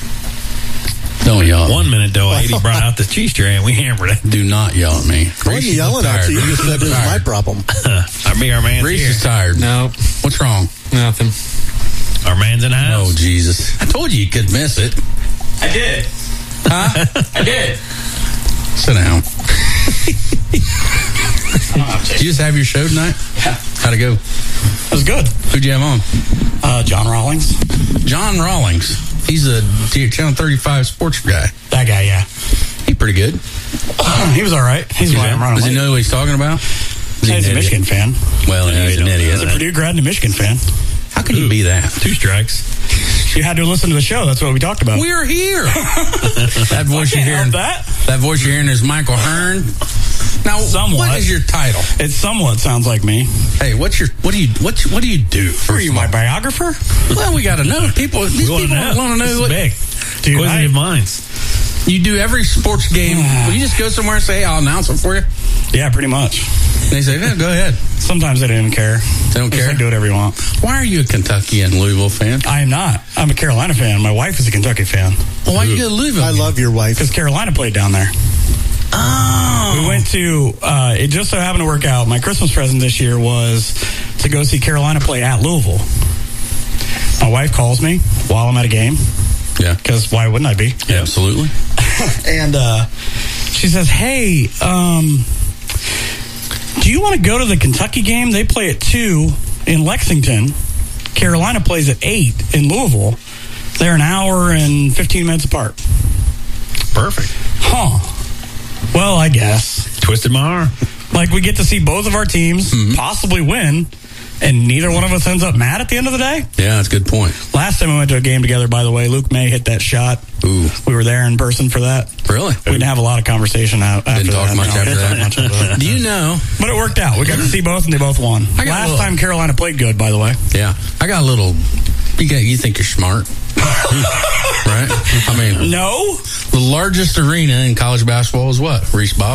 Don't yell at me. One minute, though, eighty brought out the cheese tray and we hammered it. Do not yell at me. Why are Reese, you you yelling look at tired. you? You Reese, just said look it was my tired. problem. Our, me, our man's Reese here. is tired. No, What's wrong? nothing. Our man's in the house. Oh, Jesus. I told you you could miss it. I did. Huh? I did. Sit down. Did you just have your show tonight? Yeah. How'd it go? It was good. Who'd you have on? Uh, John Rawlings. John Rawlings. He's a Channel thirty-five sports guy. That guy, yeah. He's pretty good. He was all right. He's why I'm running Does he late. know what he's talking about? Is he He's an a idiot? Michigan fan. Well, yeah, he's an idiot. He's a Purdue grad and a Michigan fan. How can you be that? Two strikes. You had to listen to the show. That's what we talked about. We're here. That voice you're hearing. That? that voice you're hearing is Michael Hearn. Now, somewhat. What is your title? It somewhat sounds like me. Hey, what's your what do you what what do you do? Are you my biographer? Well, we got to know. People, these We people wanna know. want to know. This is What, big. Dude, Inquisitive I- minds. you do every sports game. Will you just go somewhere and say, hey, I'll announce it for you? Yeah, pretty much. And they say, yeah, go ahead. Sometimes they don't even care. They don't Just care? like, do whatever you want. Why are you a Kentucky and Louisville fan? I am not. I'm a Carolina fan. My wife is a Kentucky fan. Well, why you go to Louisville? I love your wife. Because Carolina played down there. Oh. We went to, uh, it just so happened to work out. My Christmas present this year was to go see Carolina play at Louisville. My wife calls me while I'm at a game. Yeah. Because why wouldn't I be? Yeah, absolutely. And uh, she says, hey, um, do you want to go to the Kentucky game? They play at two in Lexington. Carolina plays at eight in Louisville. They're an hour and fifteen minutes apart. Perfect. Huh. Well, I guess. Twisted my arm. Like, we get to see both of our teams Mm-hmm. possibly win, and neither one of us ends up mad at the end of the day. Yeah, that's a good point. Last time we went to a game together, by the way, Luke May hit that shot. Ooh. We were there in person for that. Really? We didn't have a lot of conversation out after Didn't talk that. much no. after Didn't that. talk much after that. Do you know? But it worked out. We got to see both, and they both won. I got a Last little- time Carolina played good, by the way. Yeah. I got a little. You, got, you think you're smart. Right? I mean, No. the largest arena in college basketball is what? Reese Bob?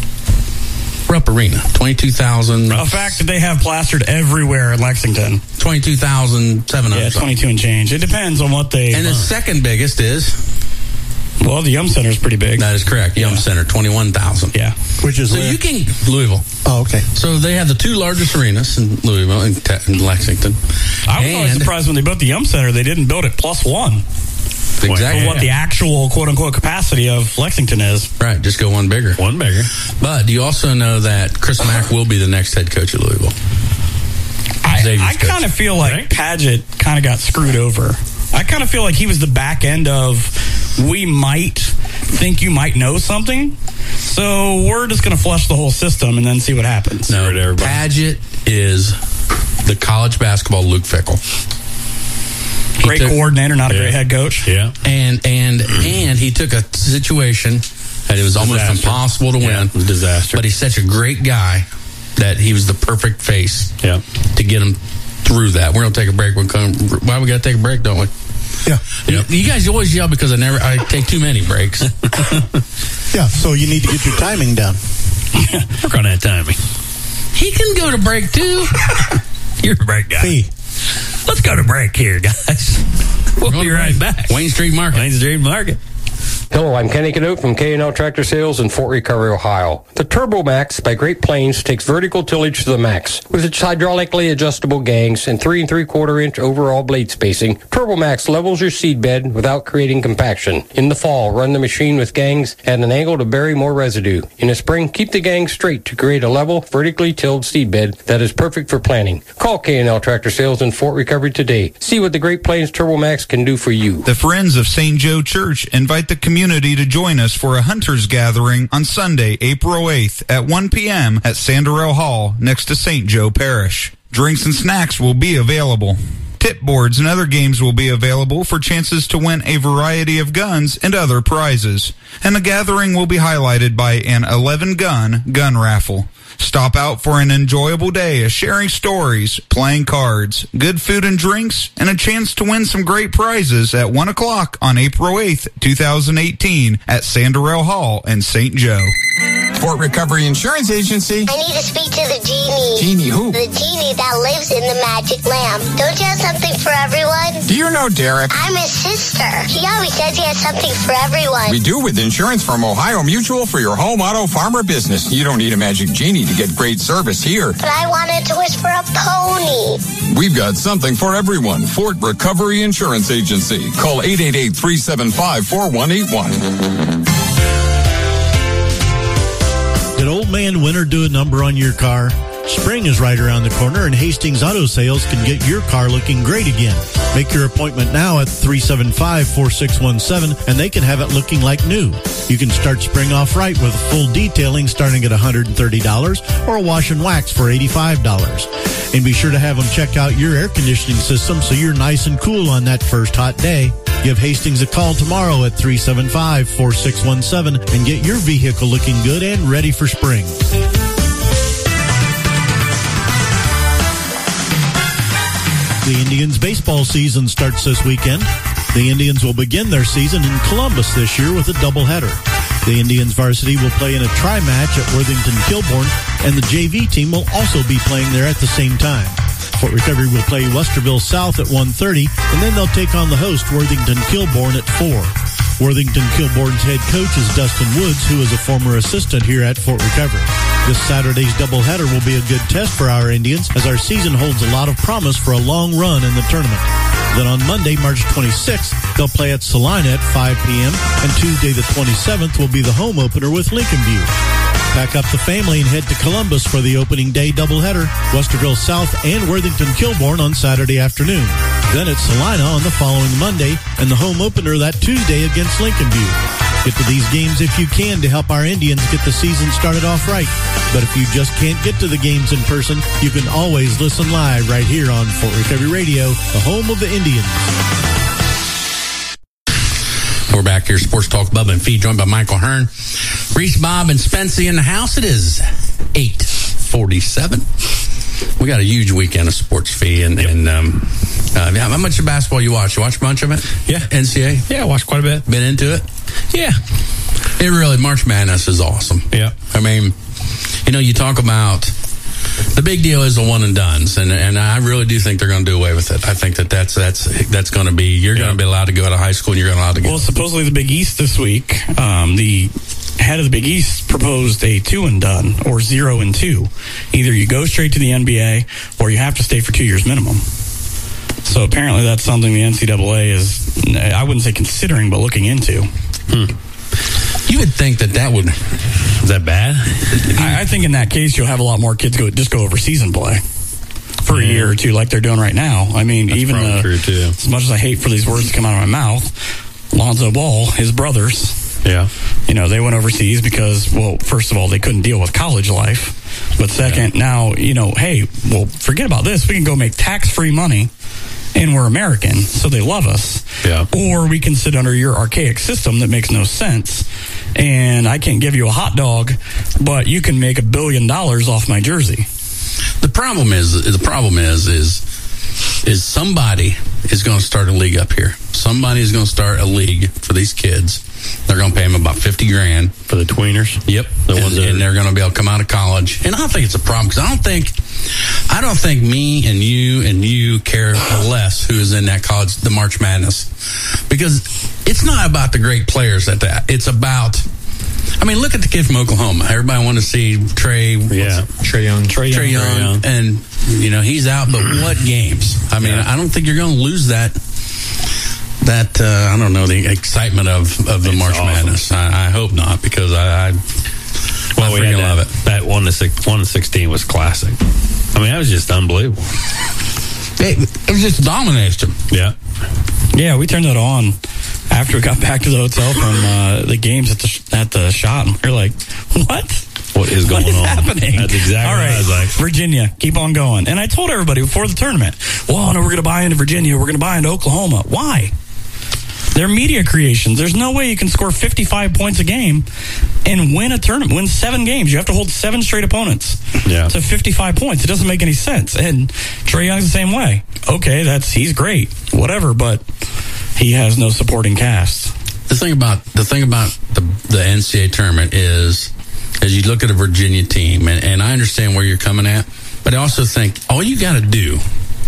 Rupp Arena. twenty-two thousand. A fact that they have plastered everywhere in Lexington. twenty-two thousand seven hundred. Yeah, twenty-two and change. It depends on what they. And the second biggest is? Well, the Yum Center is pretty big. That is correct. Yum Yeah. Center, twenty-one thousand. Yeah. Which is So where? you can, Louisville. Oh, okay. So they have the two largest arenas in Louisville and Te- in Lexington. I was always And- surprised when they built the Yum Center, they didn't build it plus one. Exactly. For what the actual quote unquote capacity of Lexington is. Right, just go one bigger. One bigger. But do you also know that Chris Mack will be the next head coach of Louisville? I, Xavier's I coach. kind of feel like Right? Paget kind of got screwed over. I kind of feel like he was the back end of we might think you might know something. So we're just going to flush the whole system and then see what happens. No, Right, everybody. Paget is the college basketball Luke Fickell. He Great took- coordinator, not a Yeah. great head coach. Yeah. And and and he took a situation that it was almost Disaster. impossible to Yeah, win. it was a disaster. But he's such a great guy that he was the perfect face Yeah. to get him through that. We're gonna take a break. We'll come. Why we gotta take a break, don't we? Yeah. You, you guys always yell because I never. I take too many breaks. Yeah. So you need to get your timing down. Work on that timing. He can go to break too. You're a break guy. Fee. Let's go to break here, guys. We'll be right back. Wayne Street Market. Wayne Street Market. Hello, I'm Kenny Canoe from K and L Tractor Sales in Fort Recovery, Ohio. The Turbo Max by Great Plains takes vertical tillage to the max. With its hydraulically adjustable gangs and three and three quarter inch overall blade spacing, Turbo Max levels your seed bed without creating compaction. In the fall, run the machine with gangs at an angle to bury more residue. In the spring, keep the gangs straight to create a level, vertically tilled seed bed that is perfect for planting. Call K and L Tractor Sales in Fort Recovery today. See what the Great Plains Turbo Max can do for you. The Friends of Saint Joe Church invite the community to join us for a hunters gathering on Sunday, April eighth at one p.m. at Sanderell Hall next to Saint Joe Parish. Drinks and snacks will be available. Tip boards and other games will be available for chances to win a variety of guns and other prizes. And the gathering will be highlighted by an eleven gun gun raffle. Stop out for an enjoyable day of sharing stories, playing cards, good food and drinks, and a chance to win some great prizes at one o'clock on April eighth, twenty eighteen at Sanderell Hall in Saint Joe. Fort Recovery Insurance Agency. I need to speak to the genie. Genie who? The genie that lives in the magic lamp. Don't you have something for everyone? Do you know Derek? I'm his sister. He always says he has something for everyone. We do with insurance from Ohio Mutual for your home, auto, farm, or business. You don't need a magic genie to get great service here. But I wanted to wish for a pony. We've got something for everyone. Fort Recovery Insurance Agency. Call eight eight eight, three seven five, four one eight one. Did Old Man Winter do a number on your car? Spring is right around the corner, and Hastings Auto Sales can get your car looking great again. Make your appointment now at three seven five, four six one seven, and they can have it looking like new. You can start spring off right with full detailing starting at one hundred thirty dollars or a wash and wax for eighty-five dollars. And be sure to have them check out your air conditioning system so you're nice and cool on that first hot day. Give Hastings a call tomorrow at three seven five, four six one seven and get your vehicle looking good and ready for spring. The Indians baseball season starts this weekend. The Indians will begin their season in Columbus this year with a doubleheader. The Indians varsity will play in a tri-match at Worthington-Kilbourne, and the J V team will also be playing there at the same time. Fort Recovery will play Westerville South at one thirty, and then they'll take on the host Worthington-Kilbourne at four. Worthington-Kilbourne's head coach is Dustin Woods, who is a former assistant here at Fort Recovery. This Saturday's doubleheader will be a good test for our Indians, as our season holds a lot of promise for a long run in the tournament. Then on Monday, March twenty-sixth, they'll play at Salina at five p.m., and Tuesday the twenty-seventh will be the home opener with Lincoln View. Pack up the family and head to Columbus for the opening day doubleheader, Westerville South and Worthington-Kilbourne on Saturday afternoon. Then at Salina on the following Monday, and the home opener that Tuesday against Lincoln View. Get to these games if you can to help our Indians get the season started off right. But if you just can't get to the games in person, you can always listen live right here on Fort Recovery Radio, the home of the Indians. We're back here, Sports Talk, Bubba and Fee, joined by Michael Hearn, Reese, Bob, and Spency in the house. It is eight forty-seven. We got a huge weekend of sports, Fee, and, yep. and um, uh, how much of basketball you watch? You watch a bunch of it? Yeah. N C A A? Yeah, I watched quite a bit. Been into it? Yeah. It really, March Madness is awesome. Yeah. I mean, you know, you talk about, the big deal is the one and dones, and and I really do think they're going to do away with it. I think that that's that's that's going to be, you're yeah. going to be allowed to go out of high school, and you're going to allowed to go. Well, supposedly the Big East this week, um, the head of the Big East proposed a two and done or zero and two. Either you go straight to the N B A or you have to stay for two years minimum. So apparently that's something the N C double A is, I wouldn't say considering, but looking into. Hmm. You would think that that would, is that bad? I, I think in that case you'll have a lot more kids go just go overseas and play for yeah. a year or two like they're doing right now. I mean, that's even the, true too. As much as I hate for these words to come out of my mouth, Lonzo Ball, his brothers, yeah, you know, they went overseas because, well, first of all, they couldn't deal with college life. But second, yeah. now, you know, hey, well, forget about this. We can go make tax-free money, and we're American, so they love us. Yeah. Or we can sit under your archaic system that makes no sense, and I can't give you a hot dog, but you can make a billion dollars off my jersey. The problem is, the problem is, is, is somebody is going to start a league up here. Somebody is going to start a league for these kids. They're going to pay them about fifty grand for the tweeners. Yep, the and, ones that and they're going to be able to come out of college. And I don't think it's a problem because I don't think, I don't think me and you and you care less who is in that college, the March Madness, because it's not about the great players at that. It's about, I mean, look at the kid from Oklahoma. Everybody wanted to see Trey. Yeah, Trae Young. Trae Young, Young, Young, and you know he's out. But what games? I mean, yeah. I don't think you're going to lose that. That uh, I don't know the excitement of, of the it's March awesome. Madness. I, I hope not because I, I well I we freaking that, love it. That one to six, one to sixteen was classic. I mean, that was just unbelievable. It, it was just domination. Yeah, yeah. We turned it on after we got back to the hotel from uh, the games at the at the shot, and we we're like, "What? What is going what is on? happening?" That's exactly all right. What I was like. Virginia, keep on going. And I told everybody before the tournament, "Well, no, we're going to buy into Virginia. We're going to buy into Oklahoma. Why?" They're media creations. There's no way you can score fifty-five points a game and win a tournament, win seven games. You have to hold seven straight opponents yeah. to fifty-five points. It doesn't make any sense. And Trae Young's the same way. Okay, that's he's great, whatever, but he has no supporting cast. The thing about the thing about the, the N C double A tournament is, as you look at a Virginia team, and, and I understand where you're coming at, but I also think all you got to do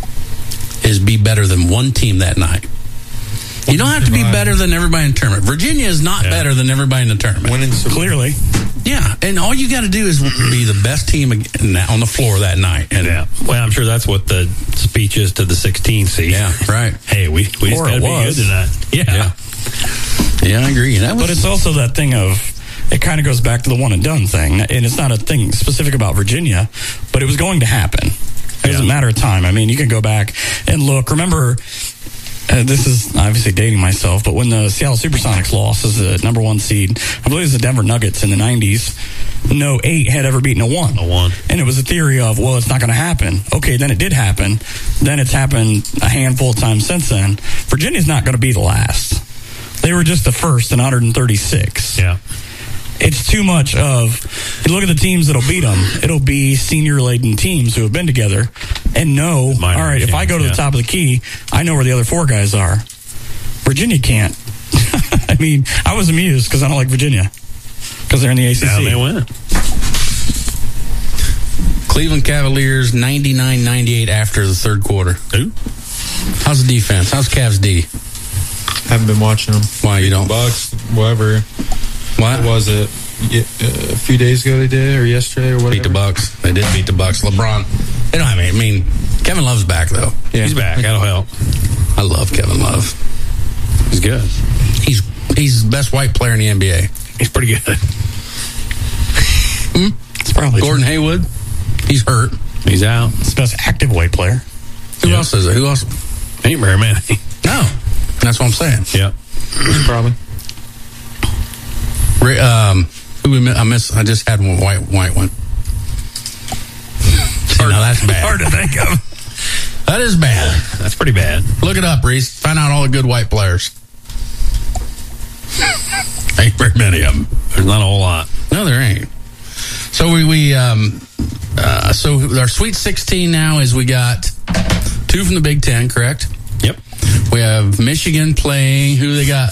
is be better than one team that night. You don't have to be better than everybody in the tournament. Virginia is not yeah. better than everybody in the tournament. Winning clearly. Yeah, and all you got to do is be the best team on the floor that night. And yeah, well, I'm sure that's what the speech is to the sixteen seed. Yeah, right. Hey, we we just got to be good tonight. Yeah. yeah, yeah, I agree. That was, but it's also that thing of it kind of goes back to the one and done thing. And it's not a thing specific about Virginia, but it was going to happen. It was a matter of time. I mean, you can go back and look. Remember, uh, this is obviously dating myself, but when the Seattle Supersonics lost as the number one seed, I believe it was the Denver Nuggets in the nineties, no eight had ever beaten a one. A one. And it was a theory of, well, it's not going to happen. Okay, then it did happen. Then it's happened a handful of times since then. Virginia's not going to be the last. They were just the first in one hundred thirty-six. Yeah. It's too much of, you look at the teams that'll beat them, it'll be senior-laden teams who have been together and know, Minor all right, if I go to yeah. the top of the key, I know where the other four guys are. Virginia can't. I mean, I was amused because I don't like Virginia because they're in the A C C. Now they win. Cleveland Cavaliers ninety-nine ninety-eight after the third quarter. Who? How's the defense? How's Cavs D? Haven't been watching them. Why you don't? Bucks, whatever. What? What was it? Yeah, uh, a few days ago they did, or yesterday, or whatever. Beat the Bucks. They did beat the Bucks. LeBron. They don't have any. I mean, Kevin Love's back though. Yeah. He's back. That'll help. I love Kevin Love. He's good. He's he's the best white player in the N B A. He's pretty good. Hmm? It's probably Gordon true. Hayward. He's hurt. He's out. It's the best active white player. Who Yep. else is it? Who else? Ain't very many. No. That's what I'm saying. Yep. Probably. Ray- Um, who we miss, I miss. I just had one white white one. See, now that's bad. Hard to think of. That is bad. That's pretty bad. Look it up, Reese. Find out all the good white players. Ain't very many of them. There's not a whole lot. No, there ain't. So we we um uh, so our Sweet sixteen now is we got two from the Big Ten, correct? Yep. We have Michigan playing. Who they got?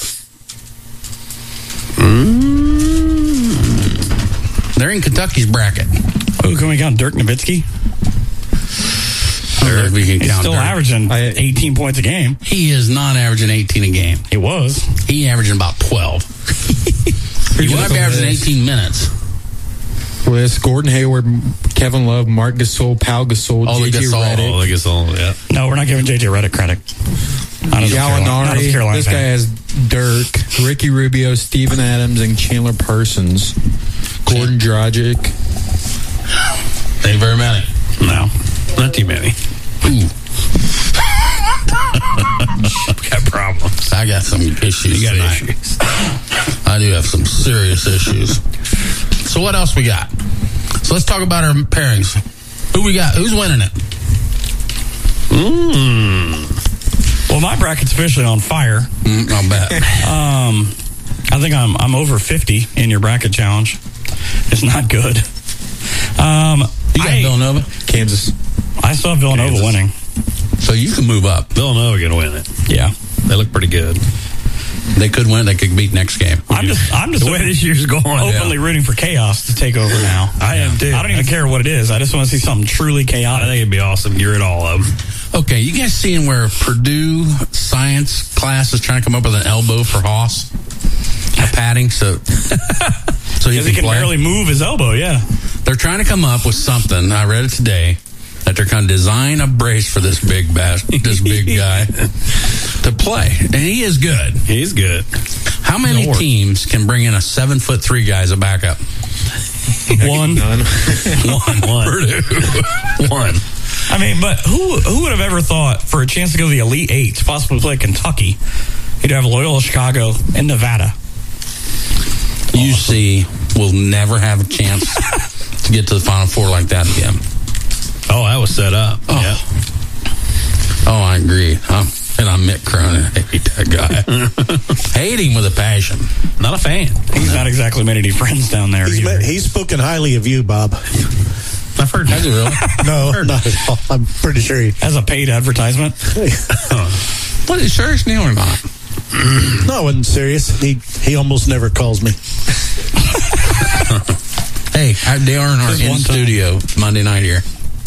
They're in Kentucky's bracket. Oh, can we count Dirk Nowitzki? I don't know if we can He's count still Dirk. averaging eighteen points a game. He is not averaging eighteen a game. He was. He averaging about twelve. He might be averaging eighteen minutes. Well, it's Gordon Hayward, Kevin Love, Mark Gasol, Pau Gasol, Oh, the J J Gasol. Redick, Oh, I guess all, yeah. No, we're not giving J J Redick credit. Not as a Carolina- not as a Gallinari. Carolina This guy fan. has Dirk, Ricky Rubio, Steven Adams, and Chandler Parsons. Gordon Dragic. Ain't very many. No, not too many. Ooh. Got problems. I got some issues You got tonight. issues. I do have some serious issues. So what else we got? So let's talk about our pairings. Who we got? Who's winning it? Mm. Well, my bracket's officially on fire. Mm, I'll bet. um, I think I'm I'm over fifty in your bracket challenge. It's not good. Um, You got I, Villanova? Kansas. I saw Villanova Kansas. winning. So you can move up. Villanova going to win it. Yeah. They look pretty good. They could win. They could beat next game. I'm just I'm just The way this year's going. openly rooting for chaos to take over now. I am too. I don't even care what it is. I just want to see something truly I chaotic. think it'd be awesome. Get rid of all of them. Okay, you guys seeing where Purdue science class is trying to come up with an elbow for Haas? A padding, so so he Because can, he can play. barely move his elbow, yeah. They're trying to come up with something. I read it today that they're going to design a brace for this big bas- this big guy to play, and he is good. He's good. How many Lord. teams can bring in a seven foot three guy as a backup? One. None. One. One. Purdue. One. I mean, but who who would have ever thought for a chance to go to the Elite Eight, to possibly play Kentucky, you'd have Loyola Chicago and Nevada? U C will never have a chance to get to the Final Four like that again. Oh, that was set up. Oh, Yeah. oh I agree. Um, and I'm Mick Cronin. I hate that guy. Hate him with a passion. Not a fan. He's not exactly made any friends down there He's, either. ma- he's spoken highly of you, Bob. I've heard that. Really? No, not at all. I'm pretty sure he. As a paid advertisement. What is serious Neil or not? No, I wasn't serious. He he almost never calls me. Hey, I- Dale Earnhardt Just in one time. studio Monday night here.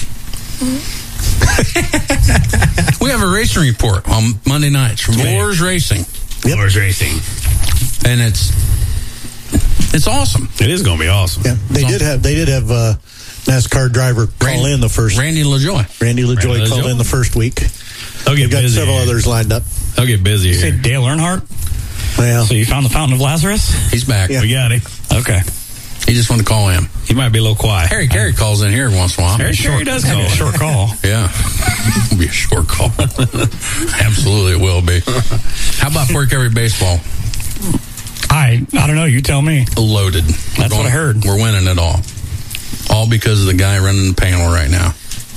We have a racing report on Monday nights from Wars Racing, Yep. Wars Racing. and it's it's awesome. It is going to be awesome. Yeah, they did have they did have uh, NASCAR driver call Randy- in the first. Randy LaJoy. Randy LaJoy Randy called LaJoy. in the first week. They'll We've get got busy. several others lined up. They'll get busy You say here. Dale Earnhardt? Well, So you found the Fountain of Lazarus? He's back. Yeah. We got him. Okay. He just wanted to call him. He might be a little quiet. Harry Carey calls in here every once in a while. Harry Carey does call. A short call. Yeah. It'll be a short call. Absolutely, it will be. How about Fort Recovery baseball? I I don't know. You tell me. Loaded. That's what I heard. We're winning it all. All because of the guy running the panel right now.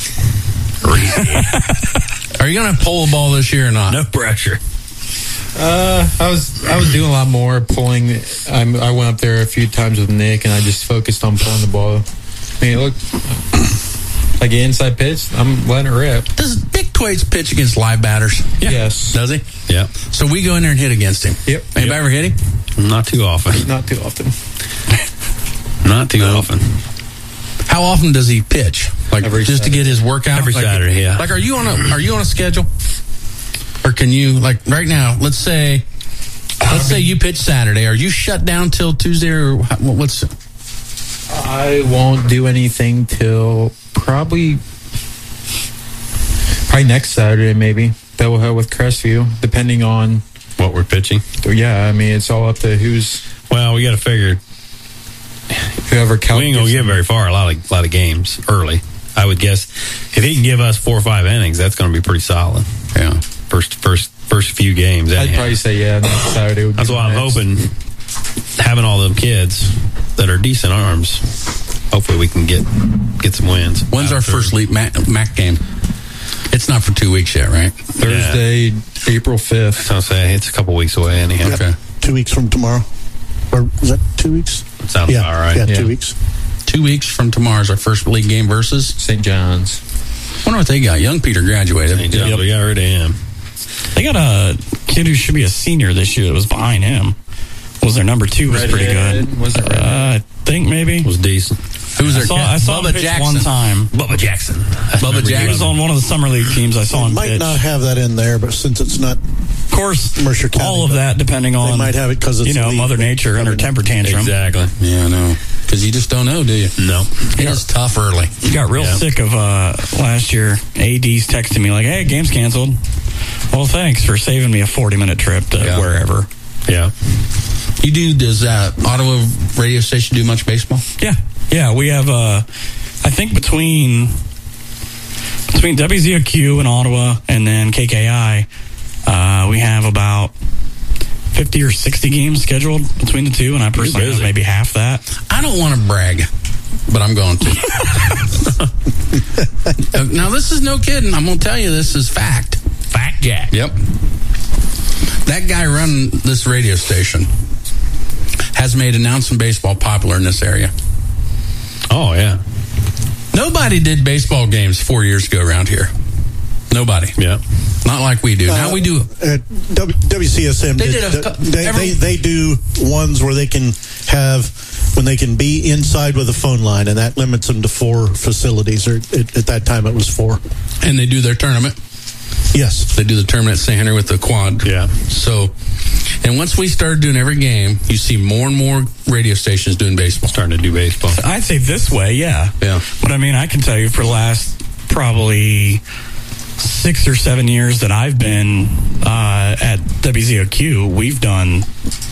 Are you going to pull the ball this year or not? No pressure. Uh, I was I was doing a lot more pulling. I'm, I went up there a few times with Nick, and I just focused on pulling the ball. I mean, it looked like an inside pitch. I'm letting it rip. Does Dick Twaits pitch against live batters? Yeah. Yes. Does he? Yeah. So we go in there and hit against him. Yep. Anybody Yep. ever hit him? Not too often. Not too often. Not too no. often. How often does he pitch? Like Every just Saturday. to get his workout? Every like, Saturday, yeah. Like, are you on a are you on a schedule? Or can you, like, right now? Let's say, let's say you pitch Saturday. Are you shut down till Tuesday or what's? I won't do anything till probably probably next Saturday, maybe. That will help with Crestview, depending on what we're pitching. Yeah, I mean, it's all up to who's. Well, we got to figure. Whoever we ain't gonna get very far. A lot of a lot of games early. I would guess if he can give us four or five innings, that's going to be pretty solid. Yeah, first first first few games. I'd probably say yeah. Next Saturday would be that's why I'm next. hoping having all them kids that are decent arms. Hopefully, we can get get some wins. When's our first league Mac, Mac game? It's not for two weeks yet, right? Thursday, yeah. April fifth. So I'll say it's a couple weeks away anyhow. Yep. Okay. Two weeks from tomorrow. Or is that two weeks? Sounds yeah. all right. Yeah, yeah, two weeks. Two weeks from tomorrow is our first league game versus Saint John's. Wonder what they got. Young Peter graduated. Saint John's, yep. We got rid of him. They got a kid who should be a senior this year that was behind him. Was their number two was Red pretty Head. good. Was it Red uh, I think maybe. Was decent. Who was I their saw, cat? I saw Bubba him pitch Jackson. one time. Bubba Jackson. Bubba Jackson. He was on one of the summer league teams. I saw him Might pitch. not have that in there, but since it's not, of course, Mercer County, all of that depending on they might have it because it's you know league, Mother Nature and her temper tantrum. Exactly. Yeah, I know. Because you just don't know, do you? No. It's tough early. You got real Yeah. sick of uh, last year. A Ds texting me like, "Hey, game's canceled." Well, thanks for saving me a forty-minute trip to Yeah. wherever. Yeah. You do? Does uh, Ottawa radio station do much baseball? Yeah, yeah. We have, uh, I think between between W Z O Q in Ottawa and then K K I, uh, we have about fifty or sixty games scheduled between the two, and I personally have maybe half that. I don't want to brag, but I'm going to. Uh, now, this is no kidding. I'm going to tell you this is fact. Fact Jack. Yep. That guy running this radio station has made announcing baseball popular in this area. Oh, yeah. Nobody did baseball games four years ago around here. Nobody. Yeah. Not like we do. Uh, now we do. Uh, w- W C S M. They did, did a- they, every- they, they do ones where they can have when they can be inside with a phone line, and that limits them to four facilities. Or at, at that time, it was four. And they do their tournament. Yes, they do the tournament at Saint Henry with the quad. Yeah. So, and once we started doing every game, you see more and more radio stations doing baseball. Starting to do baseball. I'd say this way, yeah. Yeah. But I mean, I can tell you for the last probably six or seven years that I've been uh, at W Z O Q, we've done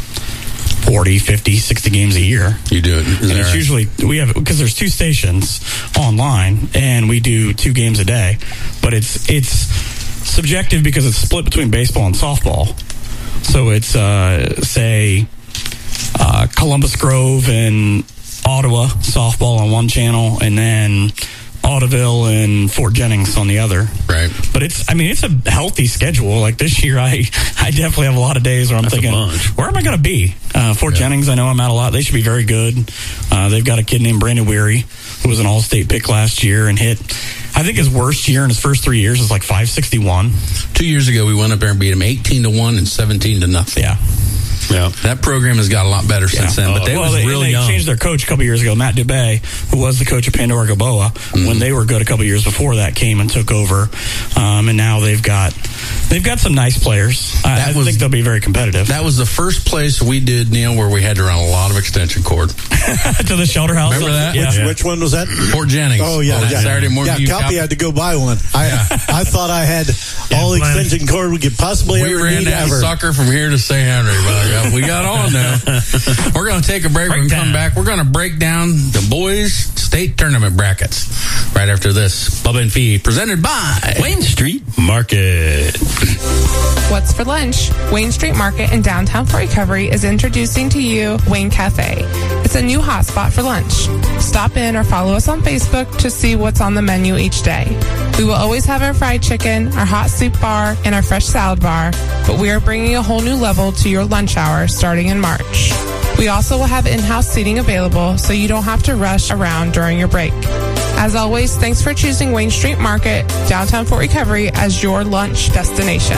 forty, fifty, sixty games a year. You do it. Is And that it's right? usually, we have, because there's two stations online, and we do two games a day. But it's it's subjective because it's split between baseball and softball. So it's, uh, say, uh, Columbus Grove and Ottawa softball on one channel, and then Audaville and Fort Jennings on the other. Right. But it's, I mean, it's a healthy schedule. Like this year, I, I definitely have a lot of days where I'm That's a thinking, bunch. where am I going to be? Uh, Fort Yeah. Jennings, I know I'm at a lot. They should be very good. Uh, they've got a kid named Brandon Weary, who was an all-state pick last year and hit, I think his worst year in his first three years is like five sixty-one. Two years ago, we went up there and beat them eighteen to one and seventeen to nothing. Yeah. Yeah. That program has got a lot better since then, but they well, was they, really they young. changed their coach a couple years ago. Matt Dubé, who was the coach of Pandora Gaboa, Mm-hmm. when they were good a couple years before that, came and took over. Um, and now they've got they've got some nice players. I, That I was- think they'll be very competitive. That was the first place we did, Neil, where we had to run a lot of extension cord. To the shelter house. Remember that? Yeah. Which, which one was that? Fort Jennings. Oh yeah, That yeah. Saturday morning. Yeah, you Copy cop- had to go buy one. I I thought I had all the plenty. extension cord we could possibly we ever ran need that ever. sucker from here to Saint Henry. By Yep, we got on now. We're going to take a break. We're going to come back. We're going to break down the boys' state tournament brackets right after this. Bubba and Fee, presented by Wayne Street Market. What's for lunch? Wayne Street Market in downtown Fort Recovery is introducing to you Wayne Cafe. It's a new hotspot for lunch. Stop in or follow us on Facebook to see what's on the menu each day. We will always have our fried chicken, our hot soup bar, and our fresh salad bar, but we are bringing a whole new level to your lunch hour starting in March. We also will have in-house seating available so you don't have to rush around during your break. As always, thanks for choosing Wayne Street Market, downtown Fort Recovery, as your lunch destination.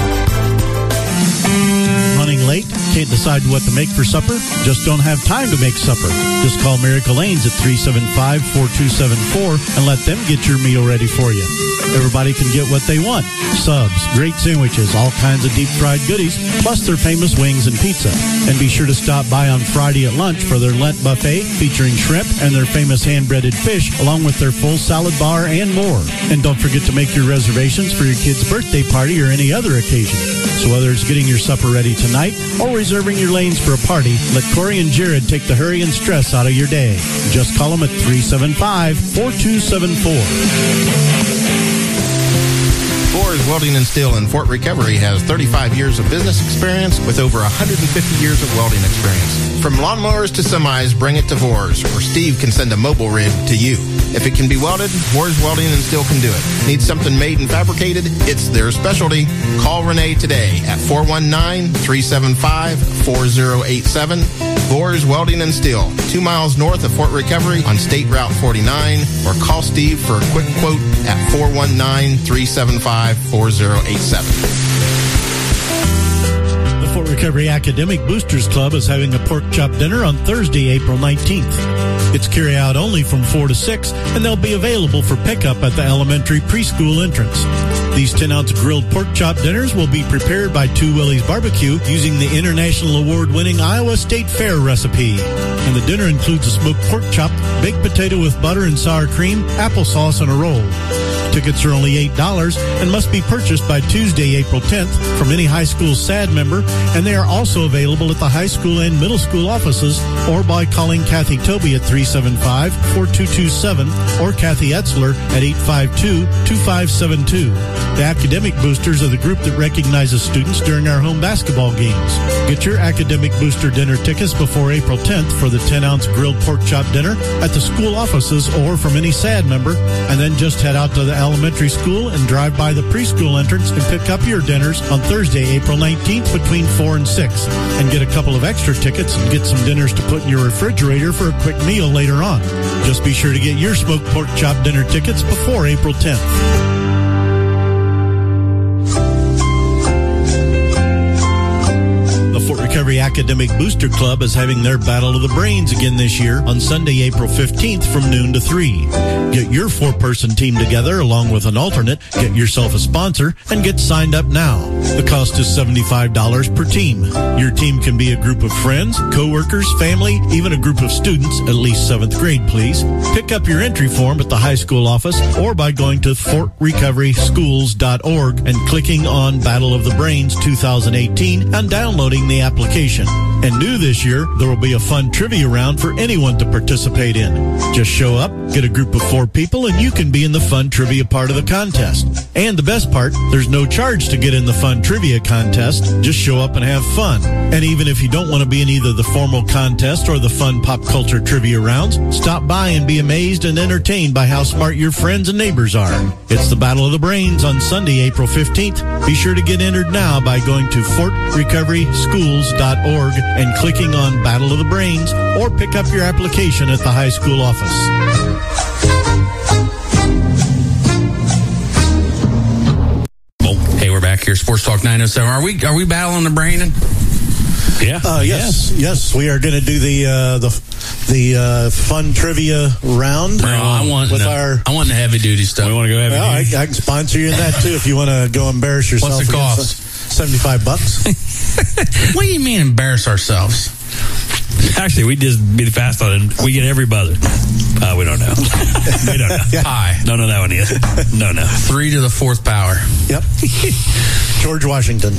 Running late? Can't decide what to make for supper? Just don't have time to make supper? Just call Miracle Lanes at three seven five, four two seven four and let them get your meal ready for you. Everybody can get what they want. Subs, great sandwiches, all kinds of deep-fried goodies, plus their famous wings and pizza. And be sure to stop by on Friday at lunch for their Lent buffet featuring shrimp and their famous hand-breaded fish, along with their full salad bar and more. And don't forget to make your reservations for your kid's birthday party or any other occasion. So whether it's getting your supper ready tonight or reserving your lanes for a party, let Corey and Jared take the hurry and stress out of your day. Just call them at three seven five, four two seven four. Boers Welding and Steel in Fort Recovery has thirty-five years of business experience with over one hundred fifty years of welding experience. From lawnmowers to semis, bring it to Voers, or Steve can send a mobile rig to you. If it can be welded, Voers Welding and Steel can do it. Need something made and fabricated? It's their specialty. Call Renee today at four one nine, three seven five, four zero eight seven. Voers Welding and Steel, two miles north of Fort Recovery on State Route forty-nine, or call Steve for a quick quote at four one nine, three seven five, four zero eight seven. The Fort Recovery Academic Boosters Club is having a pork chop dinner on Thursday, April nineteenth. It's carry out only from four to six, and they'll be available for pickup at the elementary preschool entrance. These ten-ounce grilled pork chop dinners will be prepared by Two Willie's Barbecue using the international award-winning Iowa State Fair recipe. And the dinner includes a smoked pork chop, baked potato with butter and sour cream, applesauce, and a roll. Tickets are only eight dollars and must be purchased by Tuesday, April tenth from any high school S A D member, and they are also available at the high school and middle school offices or by calling Kathy Toby at three seven five, four two two seven or Kathy Etzler at eight five two, two five seven two. The Academic Boosters are the group that recognizes students during our home basketball games. Get your Academic Booster dinner tickets before April tenth for the ten-ounce grilled pork chop dinner at the school offices or from any S A D member, and then just head out to the elementary school and drive by the preschool entrance and pick up your dinners on Thursday, April nineteenth between four and six, and get a couple of extra tickets and get some dinners to put in your refrigerator for a quick meal later on. Just be sure to get your smoked pork chop dinner tickets before April tenth. Recovery Academic Booster Club is having their Battle of the Brains again this year on Sunday, April fifteenth from noon to three. Get your four-person team together along with an alternate, get yourself a sponsor, and get signed up now. The cost is seventy-five dollars per team. Your team can be a group of friends, co-workers, family, even a group of students, at least seventh grade, please. Pick up your entry form at the high school office or by going to fort recovery schools dot org and clicking on Battle of the Brains twenty eighteen and downloading the application. And new this year, there will be a fun trivia round for anyone to participate in. Just show up, get a group of four people, and you can be in the fun trivia part of the contest. And the best part, there's no charge to get in the fun trivia contest. Just show up and have fun. And even if you don't want to be in either the formal contest or the fun pop culture trivia rounds, stop by and be amazed and entertained by how smart your friends and neighbors are. It's the Battle of the Brains on Sunday, April fifteenth. Be sure to get entered now by going to fort recovery schools dot org and clicking on Battle of the Brains, or pick up your application at the high school office. Hey, we're back here, Sports Talk nine oh seven. Are we are we battling the brain? Yeah. Uh, yes, yes, yes. We are going to do the uh, the the uh, fun trivia round. No, I want with the, our. I want the heavy duty stuff. We want to go heavy Well, I, duty. I can sponsor you in that too if you want to go embarrass yourself. What's the cost? Seventy-five bucks. What do you mean embarrass ourselves? Actually, we just be fast on it. We get every buzzer. Uh, we don't know. We don't know. Pi. Don't know that one either. No, no. Three to the fourth power. Yep. George Washington.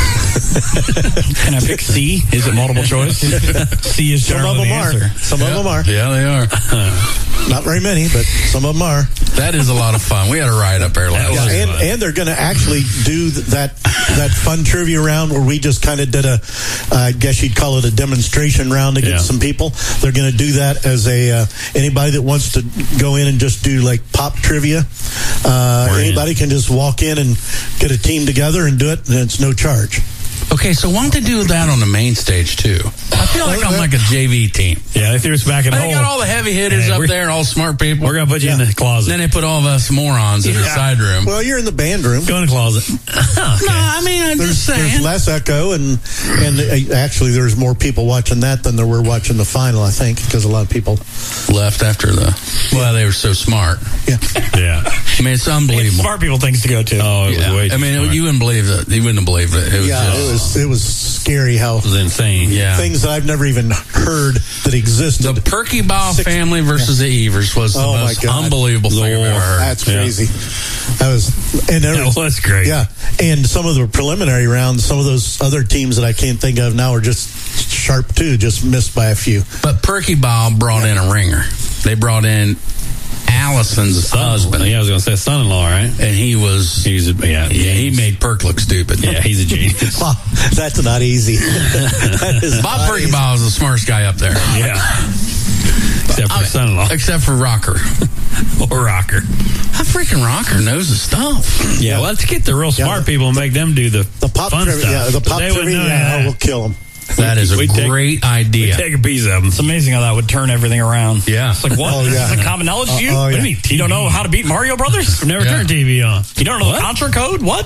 Can I pick C? Is it multiple choice? C is Some of generally them the are. answer. Some of them are. Yeah, they are. Not very many, but some of them are. That is a lot of fun. We had a ride up there last Yeah, night. and, and they're going to actually do th- that that fun trivia round where we just kind of did a, uh, I guess you'd call it a demonstration round against Yeah. some people. They're going to do that as a uh, anybody that wants to go in and just do like pop trivia. Uh, We're in. anybody can just walk in and get a team together and do it, and it's no charge. Okay, so why don't they do that on the main stage, too? I feel like I'm like a J V team. Yeah, they threw us back in the They hole. got all the heavy hitters Yeah, up we're- there and all smart people. We're going to put you in the closet. Then they put all of us morons in the Yeah. side room. Well, you're in the band room. Go in the closet. No, I mean, I'm There's, just there's saying. less echo, and and uh, actually, there's more people watching that than there were watching the final. I think because a lot of people Left after the. Well, they were so smart. Yeah. Yeah. I mean, it's unbelievable. Smart people things to go to. Oh, it Yeah. was way too I mean, smart. you wouldn't believe it. You wouldn't have believed it. It was yeah, just, it was it was scary how It was insane. yeah. things that I've never even heard that existed. The Perky Ball Six- family versus the Evers was the Oh, my most God. unbelievable thing I've ever heard. That's Yeah. crazy. That was and there That was, was great. yeah, and some of the preliminary rounds, some of those other teams that I can't think of now are just sharp too, just missed by a few. But Perky Ball brought in a ringer. They brought in Allison's husband. Yeah, I was going to say son-in-law, right? And he was, He's a, yeah, yeah, he made Perk look stupid. yeah, he's a genius. Wow, that's not easy. That is Bob not Perky easy. Ball is the smartest guy up there. Yeah. Except for I mean, son-in-law. Except for Rocker. Or Rocker. That freaking Rocker knows the stuff. Yeah, well, let's get the real smart Yeah. people and make them do the, The pop fun trivia, stuff. yeah, the pop They wouldn't trivia, know yeah, that. will kill them. That is a We take- great idea. Take a piece of them. It's amazing how that would turn everything around. Yeah. It's like, what? Oh, This yeah. is a common knowledge to you? Uh, oh, What do yeah. you mean? You don't know how to beat Mario Brothers? Never Yeah. turn T V on. You don't know the Contra code? What?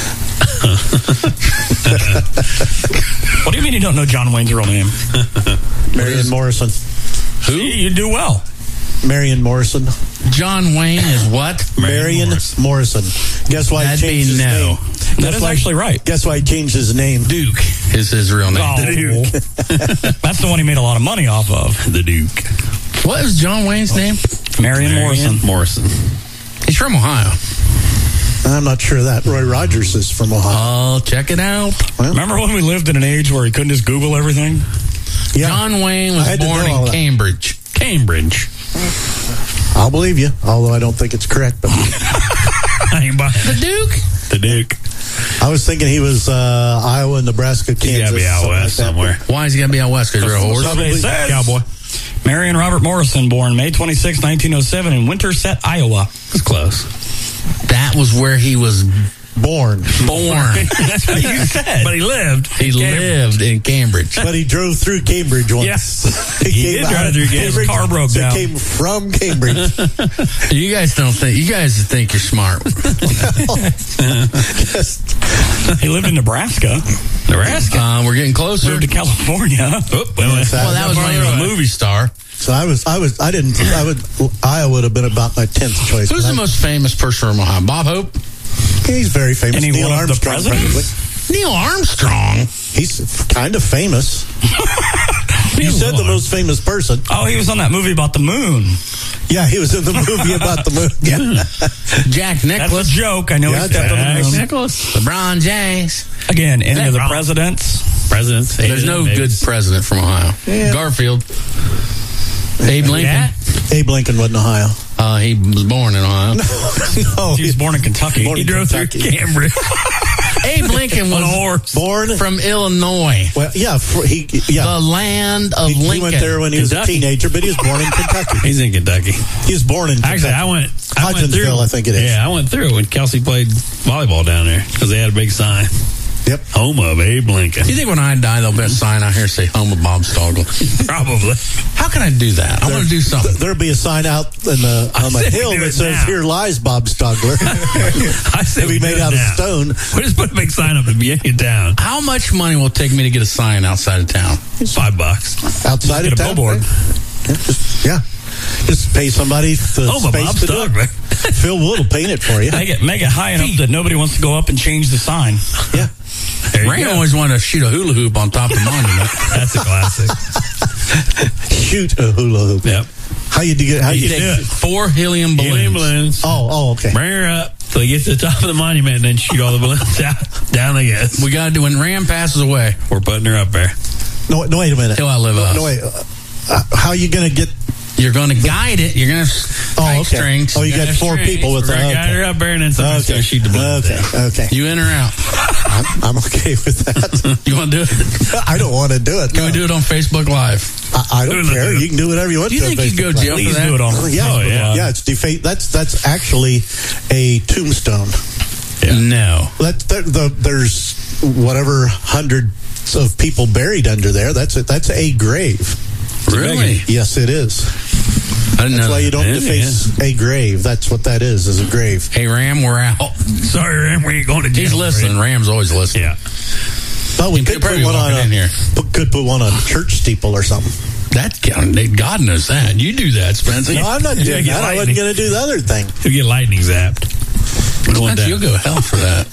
What do you mean you don't know John Wayne's real name? Marion Morrison. Who? You do well. Marion Morrison. John Wayne is what? Marion Morrison. Guess why That'd he changed be his no. name? That Guess is why- actually right. Guess why he changed his name? Duke is his real name. Oh, The Duke. that's the one he made a lot of money off of. The Duke. What is John Wayne's name? Marion Morrison. Morrison. He's from Ohio. I'm not sure of that. Roy Rogers is from Ohio. Oh, check it out. Remember when we lived in an age where he couldn't just Google everything? Yeah. John Wayne I was had to born know all in that. Cambridge. Cambridge. I'll believe you, although I don't think it's correct. But I ain't buying The Duke? The Duke. I was thinking he was uh, Iowa, Nebraska, Kansas. He's got to be out something west like that. somewhere. Why is he got to be out west? Because you're a horse? That's what it says. Cowboy. Marion Robert Morrison, born May twenty-sixth, nineteen oh seven in Winterset, Iowa. It's close. That was where he was Born. born. That's what you said. But he lived. He lived in Cambridge. But he drove through Cambridge once. Yes. He, He came did drive out of through Cambridge. His car broke so down. He came from Cambridge. You guys don't think, you guys think you're smart. Just, He lived in Nebraska. Nebraska. Uh, we're getting closer. Moved to California. Oh, well, Well, that was when he was a movie star. so I was, I was, I didn't, I would, Iowa would have been about my tenth choice. Who's but the I- most famous person from Ohio? Bob Hope? He's very famous. Any Neil one of the Armstrong, presidents? probably. Neil Armstrong. He's kind of famous. You said the most famous person. Oh, he was on that movie about the moon. Yeah, he was in the movie about the moon. Yeah. Jack That's a Nicklaus. joke. I know Yeah, he stepped on the Jack moon. Nicholas. LeBron James. Again, any that of the wrong? presidents. Presidents. There's no good president from Ohio. Yeah. Garfield. Abe Lincoln. Yeah. Abe Lincoln wasn't Ohio. Uh, he was born in Ohio. No, He was born in Kentucky. Born He in drove through Kentucky. Cambridge. Abe Lincoln On a was horse. born from Illinois. Well, yeah, for, he yeah. The land of he, he Lincoln. went there when he was a Kentucky. teenager, but he was born in Kentucky. He's in Kentucky. He was born in Kentucky. Actually, I went. I went through. Hodgensville, I think it is. Yeah, I went through when Kelsey played volleyball down there because they had a big sign. Yep. Home of Abe Lincoln. You think when I die, they'll put a sign out here say home of Bob Stogel? Probably. How can I do that? I want to do something. There'll be a sign out in the, on the said we hill do that it says, now. "Here lies Bob Stogler." I said It'll be we do made it out now. of stone. We just put a big sign up at the beginning of town. How much money will it take me to get a sign outside of town? Five bucks. Outside Get of a town. billboard. Yeah, just, yeah. Just pay somebody the Home of space Bob to do it. Stogler. Phil Wood will paint it for you. Make it, make it high enough that nobody wants to go up and change the sign. Yeah. There you Ray go. always wanted to shoot a hula hoop on top of the monument. That's a classic. Shoot a hula hoop. Yep. How you do it? How you, You do take it? four helium balloons. Helium balloons. Oh, oh, okay. Bring her up till he gets to the top of the monument and then shoot all the balloons out. Down they get. We got to do when Ram passes away. We're putting her up there. No, no, wait a minute. Till I live no, us. no, wait. Uh, how are you going to get? You're going to guide it. You're going to Oh, tight okay. strings. Oh, you got Got four strings. people with We're the. going to guide Okay. her up there and then somebody's Okay. going to shoot the balloons Okay. down. Okay. You in or out? I'm, I'm okay with that. You want to do it? I don't want to do it. Can no. we do it on Facebook Live? I, I don't care. You can do whatever you want. Do you to think on you'd go Facebook jail Live. for Please that? do it on. Oh, yeah, Oh, yeah. yeah. It's defa- That's that's actually a tombstone. No. That, that the, there's whatever hundreds of people buried under there. That's a, that's a grave. Really? Yes, it is. I didn't That's know why that. you don't Yeah, deface a grave. That's what that is. Is a grave. Hey, Ram, we're out. Sorry, Ram, we ain't going to jail. He's listening. Ram's always listening. Yeah. Oh, we You could could put probably one walk on it a in here. put- could put one on a church steeple or something. That God knows that. You do that, Spencer. No, I'm not Yeah, doing get that. I lightning. wasn't going to do the other thing. He'll get lightning zapped. Going Spencer, down. you'll go to hell for that.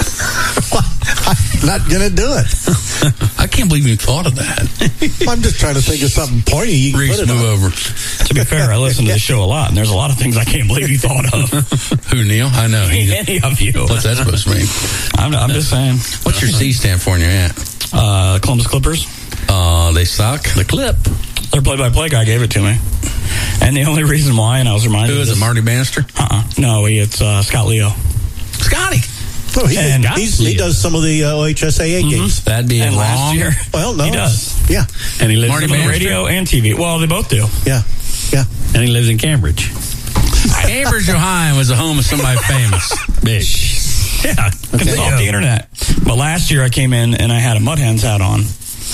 I'm not going to do it. I can't believe you thought of that. I'm just trying to think of something pointy. You can Reese, put it move on. over. To be fair, I listen to the show a lot, and there's a lot of things I can't believe you thought of. Who, Neil? I know. He, Any of you. what's that supposed to mean? I'm, I'm just saying. What's your C stand for in your hat? Uh, Columbus Clippers. Uh, they suck. The clip. Their play-by-play guy gave it to me. And the only reason why, and I was reminded Who of is it, this- Marty Bannister? Uh-uh. No, he, it's uh, Scott Leo. Scotty. Oh, he, And he's, he does some of the uh, O H S A A games. That'd be a And last long. year, Well, no. he does. Yeah. And he lives Marty in On Bannister? radio and T V. Well, they both do. Yeah. Yeah. and he lives in Cambridge. Cambridge, Ohio was the home of somebody famous. Big. Yeah, it's off the internet. But last year I came in and I had a Mud Hens hat on.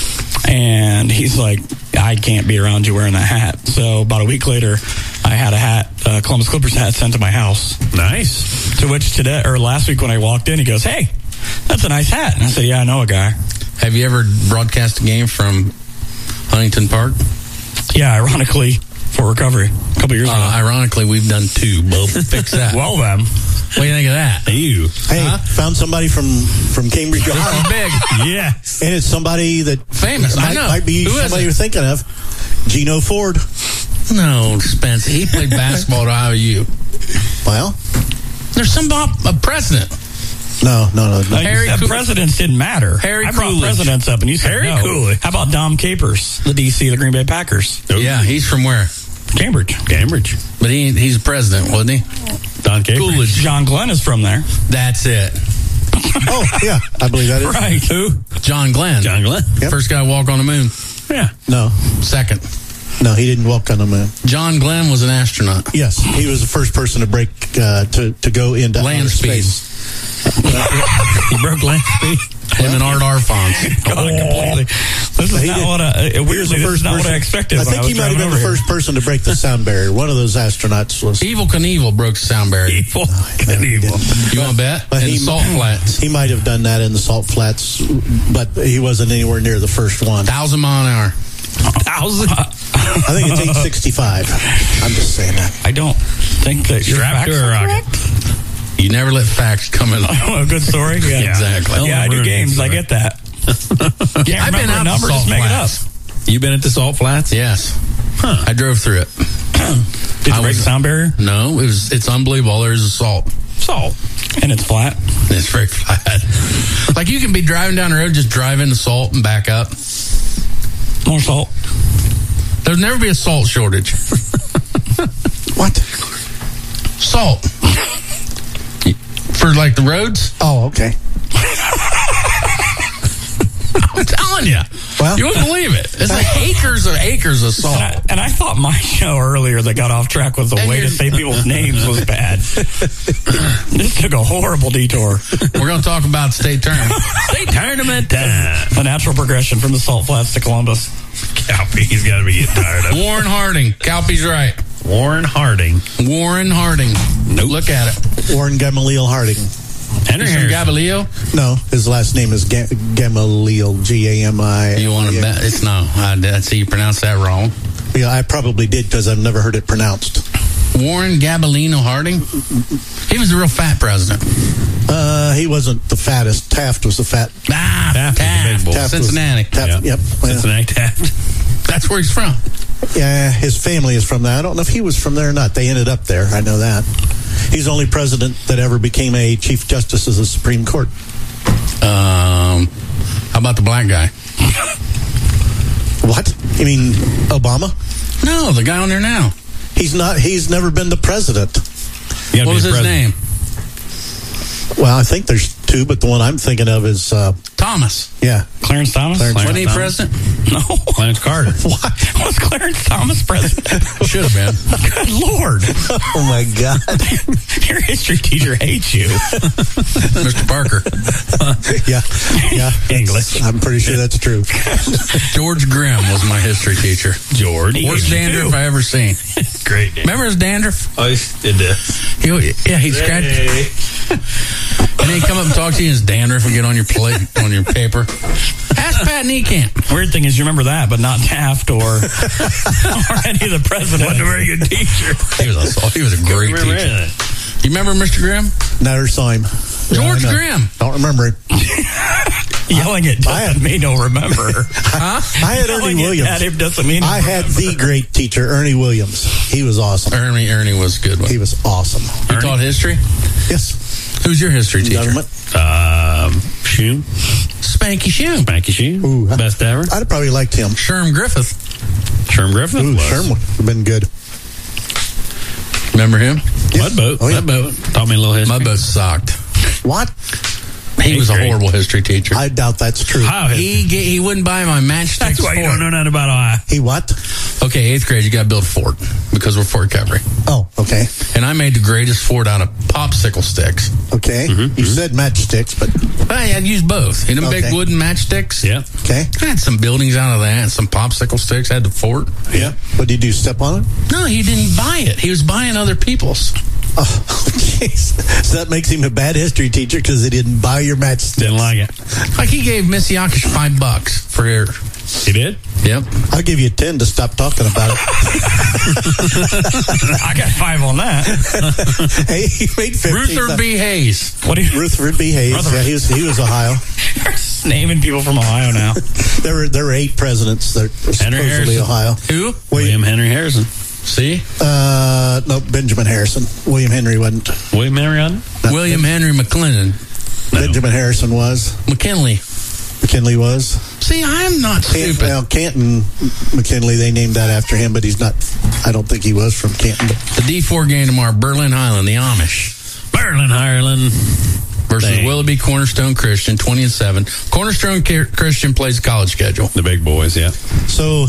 And he's like, I can't be around you wearing that hat. So about a week later, I had a hat, uh, Columbus Clippers hat, sent to my house. Nice. To which today, or last week when I walked in, he goes, hey, that's a nice hat. And I said, yeah, I know a guy. Have you ever broadcast a game from Huntington Park? Yeah, ironically, for recovery, a couple years ago. Uh, ironically, we've done two. Both fix that. Well, then. What do you think of that? You. Hey, Huh? found somebody from, from Cambridge, This Ohio. is big. Yeah. And it's somebody that Famous, I might, know. might be Who is somebody it? you're thinking of. Gino Ford. No, Spence. He played basketball at I O U. Well, There's some a president. no, no, no. no. Like, Harry uh, Cool- presidents didn't matter. Harry I brought Coolidge. presidents up, and you said Harry no. Coolidge. How about Dom Capers, the D C, the Green Bay Packers? Yeah, he's from where? Cambridge. Cambridge. But he he's president, wasn't he? Don Cambridge. Coolidge. John Glenn is from there. That's it. Oh, yeah, I believe that is. Right. Who? John Glenn. John Glenn. Yep. First guy to walk on the moon. Yeah. No, Second. no, he didn't walk on the moon. John Glenn was an astronaut. Yes, he was the first person to break, uh, to, to go into Land outer speed. space. He broke land speed. Him and Art Arfons. God, completely. This is He not did- what I, uh, he was weirdly, this is not what I expected. I when think was he might have driving been the over first person to break the sound barrier. One of those astronauts was. Evil Knievel broke the sound barrier. Evil. Evil. You want to bet? But In he- Salt Flats. He might have done that in the Salt Flats, but he wasn't anywhere near the first one. Thousand mile an hour. Thousand. I think it's eight sixty-five. I'm just saying that. I don't think that your Strapped facts to a are rocket. correct. You never let facts come in. Oh, a good story. Yeah, Exactly. Yeah, I do Ruin games. it. I get that. Yeah, I've been remember out a to number, Salt just make Flats. it up. You been at the Salt Flats? Yes. Huh. I drove through it. Did you I break was- the sound barrier? No, it was. It's unbelievable. All there is is salt. Salt. And it's flat. It's very flat. Like you can be driving down the road, just drive into salt and back up. More salt. There'll never be a salt shortage. What? Salt. For like the roads? Oh, okay. I'm telling you. Well, you wouldn't believe it. It's like acres of acres of salt. And I, and I thought my show earlier that got off track with the And way to you're- say people's names was bad. This took a horrible detour. We're going to talk about state tournament. State tournament time. A natural progression from the Salt Flats to Columbus. Calpy's got to be getting tired of it. Warren Harding. Calpy's right. Warren Harding. Warren Harding. Nope. Look at it. Warren Gamaliel Harding. Henry He's from Harrison. Gabalio. No, his last name is Ga- Gamaliel. G A M I. You want to Yeah. bet? It's no. I, I see you pronounce that wrong. Yeah, I probably did because I've never heard it pronounced. Warren Gabalino Harding. He was a real fat president. Uh, he wasn't the fattest. Taft was the fat. Ah, Taft was the big boy. Taft. Taft was- Cincinnati. Taft, Yeah. Yep. Well, Cincinnati Taft. That's where he's from. Yeah, his family is from there. I don't know if he was from there or not. They ended up there. I know that. He's the only president that ever became a Chief Justice of the Supreme Court. Um, how about the black guy? What? You mean Obama? No, the guy on there now. He's not. He's never been the president. What was his name? Well, I think there's two, but the one I'm thinking of is uh, Thomas. Yeah, Clarence Thomas? Clarence Wasn't he Thomas? president? No. Clarence Carter. What? Was Clarence Thomas president? Should have been. Good Lord. Oh, my God. Your history teacher hates you. Mister Parker. yeah, yeah. English. I'm pretty sure that's true. George Grimm was my history teacher. George. Worst dandruff I ever seen. Great. Remember his dandruff? I did this. He, yeah, he'd scratch. And then he'd come up and talk to you, and his dandruff would get on your plate, on your paper. Ask Pat Niekamp. Weird thing is you remember that, but not Taft or, or any of the presidents. Wasn't a very good teacher. He was a, he was a great Remember teacher. that? You remember Mister Grimm? Never saw him. George Yeah, I know. Grimm. Don't remember him. Yelling at doesn't mean no remember. Huh? I had Ernie Yelling Williams. at him doesn't mean I had the great teacher, Ernie Williams. He was awesome. Ernie, Ernie was a good one. He was awesome. You taught history? Yes. Who's your history teacher? Government. Um, Shoe. Spanky Shoe. Spanky Shoe. Ooh, I- Best ever. I'd have probably liked him. Sherm Griffith. Sherm Griffith. Ooh, was. Sherm would have been good. Remember him? Yes. Mudboat. Oh, yeah. Mudboat. Taught me a little history. Mudboat sucked. What? He He's was a great. horrible history teacher. I doubt that's true. How He ga- he wouldn't buy my matchsticks That's why you fort. don't know nothing about Ohio. He what? Okay, eighth grade, you got to build a fort because we're fort recovery. Oh, okay. And I made the greatest fort out of popsicle sticks. Okay. You said matchsticks, but I had used both. You know, Okay. big wooden matchsticks. Yeah. okay. I had some buildings out of that, some popsicle sticks. I had the fort. Yeah. What did you do? Step on it? No, he didn't buy it. He was buying other people's. Oh, jeez. So that makes him a bad history teacher because he didn't buy your matchsticks. Didn't like it. Like he gave Missy Yakish five bucks for her. He did? Yep. I'll give you ten to stop talking about it. I got five on that. Hey, he made fifteen. Rutherford B. Hayes. What do you Rutherford B. Hayes. Rutherford. Yeah, he was, he was Ohio. You're just naming people from Ohio now? There were there were eight presidents that were Henry supposedly Harrison. Ohio. Who? William Henry Harrison. See? Uh, no, Benjamin Harrison. William Henry wasn't. William Henry on? William Henry McClellan. No. Benjamin Harrison was. McKinley. McKinley was. See, I'm not Canton, stupid. well, Canton McKinley, they named that after him, but he's not. I don't think he was from Canton. But The D four game tomorrow, Berlin Highland, the Amish. Berlin, Ireland. Versus Dang. Willoughby Cornerstone Christian, twenty and seven. Cornerstone Ca- Christian plays college schedule. The big boys, yeah. So,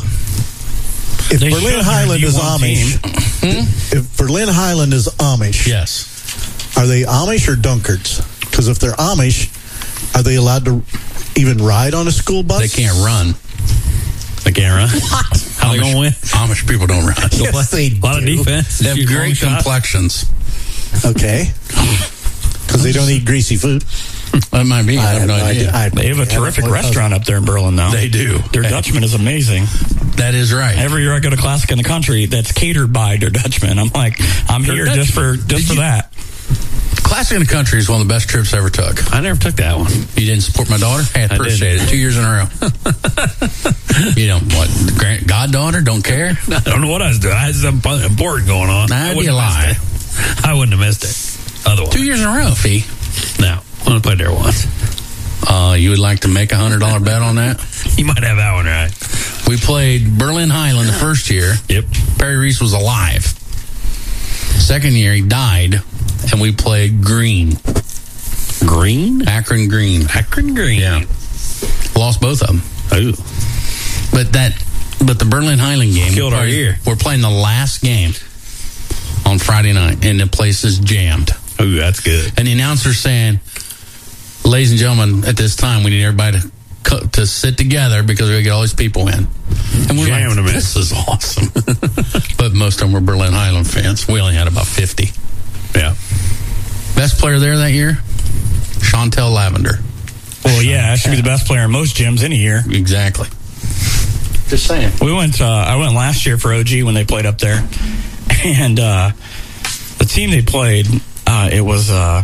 if They should Berlin have Highland their is D one Amish, Hmm? if Berlin Highland is Amish, Yes. are they Amish or Dunkards? Because if they're Amish, are they allowed to even ride on a school bus? They can't run. They can't run. What? How they Amish, gonna win? Amish people don't run. Yes, they A lot of do. defense. They have Shoot long great shot. complexions. Okay. Because they don't eat greasy food. That might be. I, have no idea. I- They have a terrific restaurant up there in Berlin now. They do. Their Dutchman is amazing. That is right. Every year I go to Classic in the Country that's catered by Der Dutchman. I'm like, I'm Der here just for Dutchman. just Did for you- that. Classic in the Country is one of the best trips I ever took. I never took that one. You didn't support my daughter? Hey, I I appreciate it. Two years in a row. You know, what? Grand, goddaughter? Don't care? I don't know what I was doing. I had something important going on. That'd I be wouldn't a have lie. missed it. I wouldn't have missed it. Otherwise. Two years in a row, Fee. No. I only played there once. Uh, you would like to make a one hundred dollars bet on that? You might have that one right. We played Berlin Highland the first year. Yep. Perry Reese was alive. Second year, he died, and we played Green. Green? Akron Green. Akron Green. Yeah. Lost both of them. Ooh. But that, but the Berlin Highland game Killed we're our playing- year. We're playing the last game on Friday night, and the place is jammed. Ooh, that's good. And the announcer's saying, "Ladies and gentlemen, at this time, we need everybody to co- to sit together because we get all these people in." And we're Jamming like, them in. "This is awesome." But most of them were Berlin Highland fans. We only had about fifty. Yeah. Best player there that year, Chantel Lavender. Well, yeah, I should be the best player in most gyms any year. Exactly. Just saying. We went. Uh, I went last year for O G when they played up there, and uh, the team they played, uh, it was. Uh,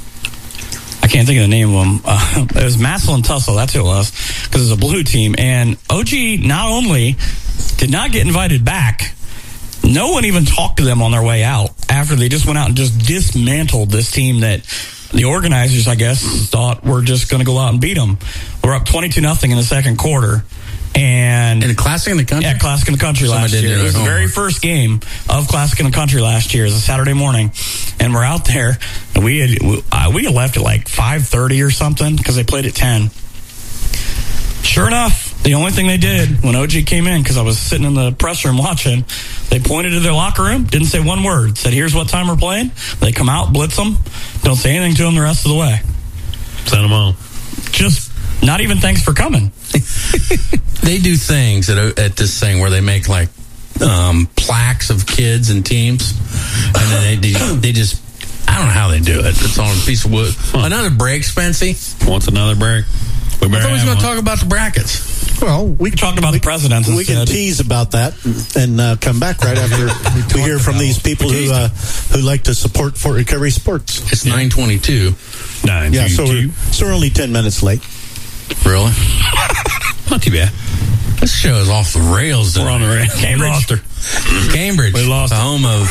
I can't think of the name of them. Uh, it was Massel and Tussle. That's who it was, because it was a blue team. And O G not only did not get invited back. No one even talked to them on their way out after they just went out and just dismantled this team that the organizers, I guess, thought were just going to go out and beat them. We're up twenty-two nothing in the second quarter. And in the Classic in the Country? Yeah, Classic in the Country Somebody last year. It was the very first game of Classic in the Country last year. It was a Saturday morning. And we're out there. And we had, we, uh, we had left at like five thirty or something because they played at ten. Sure enough, the only thing they did when O G came in, because I was sitting in the press room watching, they pointed to their locker room, didn't say one word, said, here's what time we're playing. They come out, blitz them, don't say anything to them the rest of the way. Send them home. Just not even thanks for coming. They do things at, at this thing where they make like um, plaques of kids and teams, and then they, they just, I don't know how they do it. It's on a piece of wood. Huh. Another break, Spency? Wants another break? We I thought we was going to talk about the brackets. Well, we can talk about we, the presidents. We can tease about that and uh, come back right after we hear from these people who uh, who like to support Fort Recovery sports. It's nine twenty-two. Nine. Yeah, so we're, so we're only ten minutes late. Really? Not too bad. This show is off the rails. We're on the rails. Cambridge. We lost her. Cambridge. We lost the home of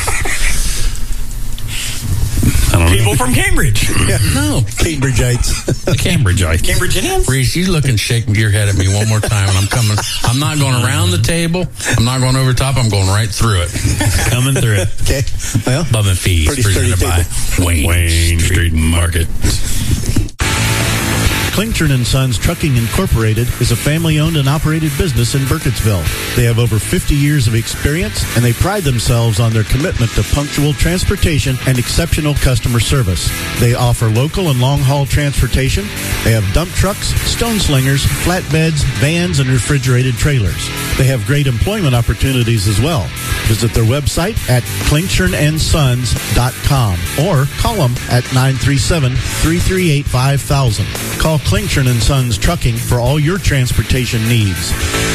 I don't people know. from Cambridge. Yeah, no, Cambridgeites. Cambridgeites. Cambridgians. Reese, you look and shake your head at me one more time, and I'm coming. I'm not going around the table. I'm not going over top. I'm going right through it. Coming through it. Okay. Well, Bub and Fees pretty presented sturdy by Wayne, Wayne Street Market. Klingtron and Sons Trucking Incorporated is a family-owned and operated business in Burkittsville. They have over fifty years of experience, and they pride themselves on their commitment to punctual transportation and exceptional customer service. They offer local and long-haul transportation. They have dump trucks, stone slingers, flatbeds, vans, and refrigerated trailers. They have great employment opportunities as well. Visit their website at klingtron and sons dot com or call them at nine three seven, three three eight, five thousand. Call Klingtron and Sons Trucking for all your transportation needs.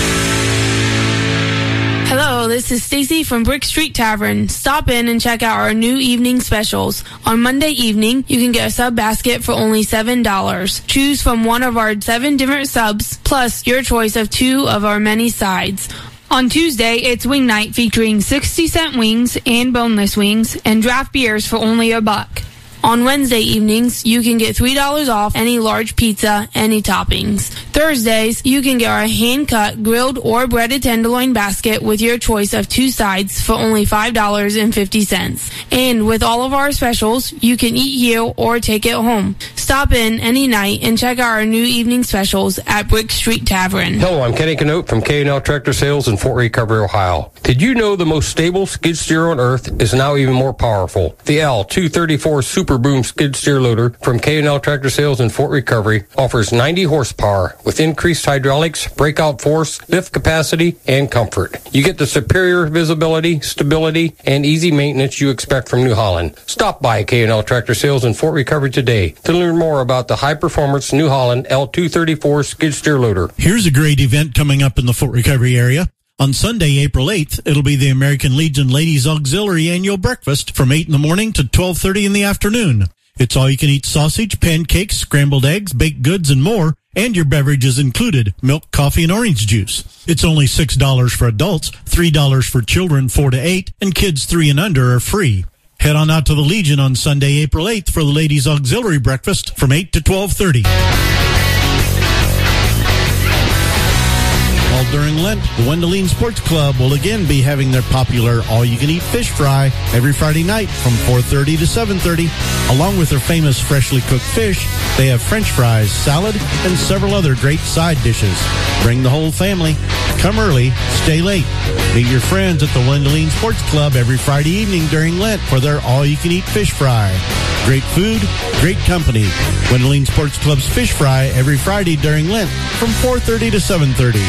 Hello, this is Stacy from Brick Street Tavern. Stop in and check out our new evening specials. On Monday evening, you can get a sub basket for only seven dollars. Choose from one of our seven different subs, plus your choice of two of our many sides. On Tuesday, it's wing night featuring sixty cent wings and boneless wings and draft beers for only a buck. On Wednesday evenings, you can get three dollars off any large pizza, any toppings. Thursdays, you can get our hand-cut, grilled, or breaded tenderloin basket with your choice of two sides for only five dollars and fifty cents. And with all of our specials, you can eat here or take it home. Stop in any night and check out our new evening specials at Brick Street Tavern. Hello, I'm Kenny Canote from K and L Tractor Sales in Fort Recovery, Ohio. Did you know the most stable skid steer on earth is now even more powerful? The L two thirty-four Super Boom skid steer loader from K and L Tractor Sales in Fort Recovery offers ninety horsepower with increased hydraulics, breakout force, lift capacity, and comfort. You get the superior visibility, stability, and easy maintenance you expect from New Holland. Stop by K and L Tractor Sales in Fort Recovery today to learn more about the high-performance New Holland L two thirty-four skid steer loader. Here's a great event coming up in the Fort Recovery area. On Sunday, April eighth, it'll be the American Legion Ladies Auxiliary Annual Breakfast from eight in the morning to twelve thirty in the afternoon. It's all-you-can-eat sausage, pancakes, scrambled eggs, baked goods, and more, and your beverages included, milk, coffee, and orange juice. It's only six dollars for adults, three dollars for children four to eight, and kids three and under are free. Head on out to the Legion on Sunday, April eighth for the Ladies Auxiliary Breakfast from eight to twelve thirty. All during Lent, the Wendelene Sports Club will again be having their popular all-you-can-eat fish fry every Friday night from four thirty to seven thirty. Along with their famous freshly cooked fish, they have French fries, salad, and several other great side dishes. Bring the whole family. Come early, stay late. Meet your friends at the Wendelene Sports Club every Friday evening during Lent for their all-you-can-eat fish fry. Great food, great company. Wendelene Sports Club's fish fry every Friday during Lent from four thirty to seven thirty.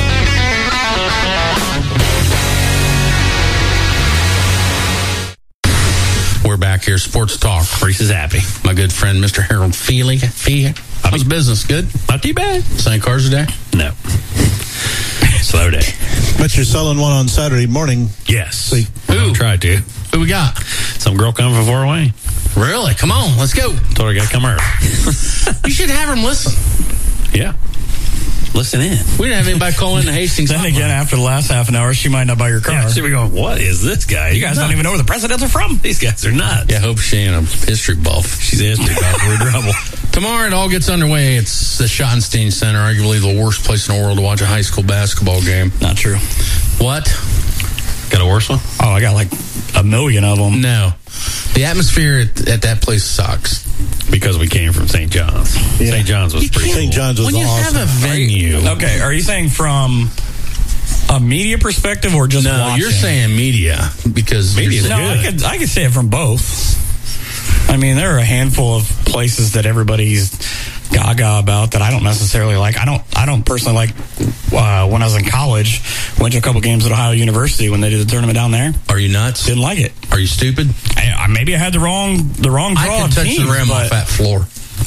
We're back here, Sports Talk. Reese is happy. My good friend, Mister Harold Feely. Fee. How's business? Good? Not too bad. Selling cars today? No. Slow day. But you're selling one on Saturday morning. Yes. See. Who? Try to. Who we got? Some girl coming from Fort Wayne. Really? Come on, let's go. Told her I got to come early. You should have him listen. Yeah. listen in. We didn't have anybody call in the Hastings. Then hotline. again, after the last half an hour, she might not buy your car. Yeah, she'll be going, what is this guy? You guys don't even know where the presidents are from. These guys are nuts. Yeah, I hope she ain't a history buff. She's a history buff. We're in trouble. Tomorrow it all gets underway. It's the Schottenstein Center, arguably the worst place in the world to watch a high school basketball game. Not true. What? Got a worse one? Oh, I got like a million of them. No. The atmosphere at, at that place sucks. Because we came from Saint John's. Yeah. Saint John's was pretty Saint cool. John's was When you awesome. have a venue. Okay, are you saying from a media perspective or just No, watching? you're saying media. Because Media's No, I could, I could say it from both. I mean, there are a handful of places that everybody's gaga about that I don't necessarily like. I don't I don't personally like uh, when I was in college, went to a couple games at Ohio University when they did the tournament down there. Are you nuts? Didn't like it. Are you stupid? I, I, maybe I had the wrong the wrong draw I can of touch teams, the rim but off that floor.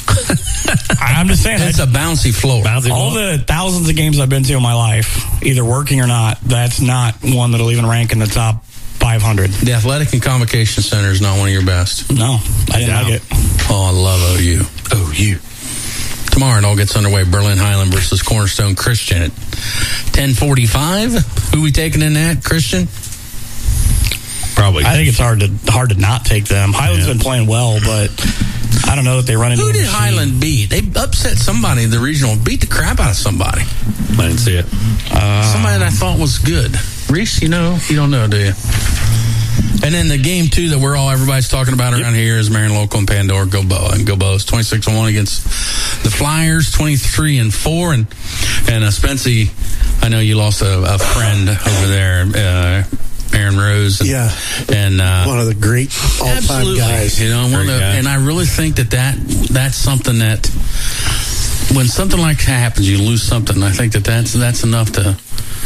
I, I'm just saying. It's a bouncy floor. Bouncy all ball. the thousands of games I've been to in my life, either working or not, that's not one that'll even rank in the top five hundred. The Athletic and Convocation Center is not one of your best. No, I didn't No. like it. Oh, I love O U. Oh, you. Tomorrow it all gets underway. Berlin Highland versus Cornerstone Christian at ten forty-five. Who we taking in that, Christian? Probably. I think it's hard to hard to not take them. Highland's Yeah. been playing well, but I don't know that they run into Who a did machine. Highland beat? They upset somebody in the regional. Beat the crap out of somebody. I didn't see it. Uh, Somebody that I thought was good. Reese, you know? You don't know, do you? And then the game two that we're all everybody's talking about around here is Marion Local and Pandora. Go Boa and Go Boas. twenty-six and one against the Flyers. Twenty-three and four. And and uh, Spency, I know you lost a, a friend over there, uh, Aaron Rose. And, Yeah. and uh, One of the great all-time absolutely, guys. You know, one of Great the, guy. and I really think that, that that's something that when something like that happens, you lose something. I think that that's that's enough to.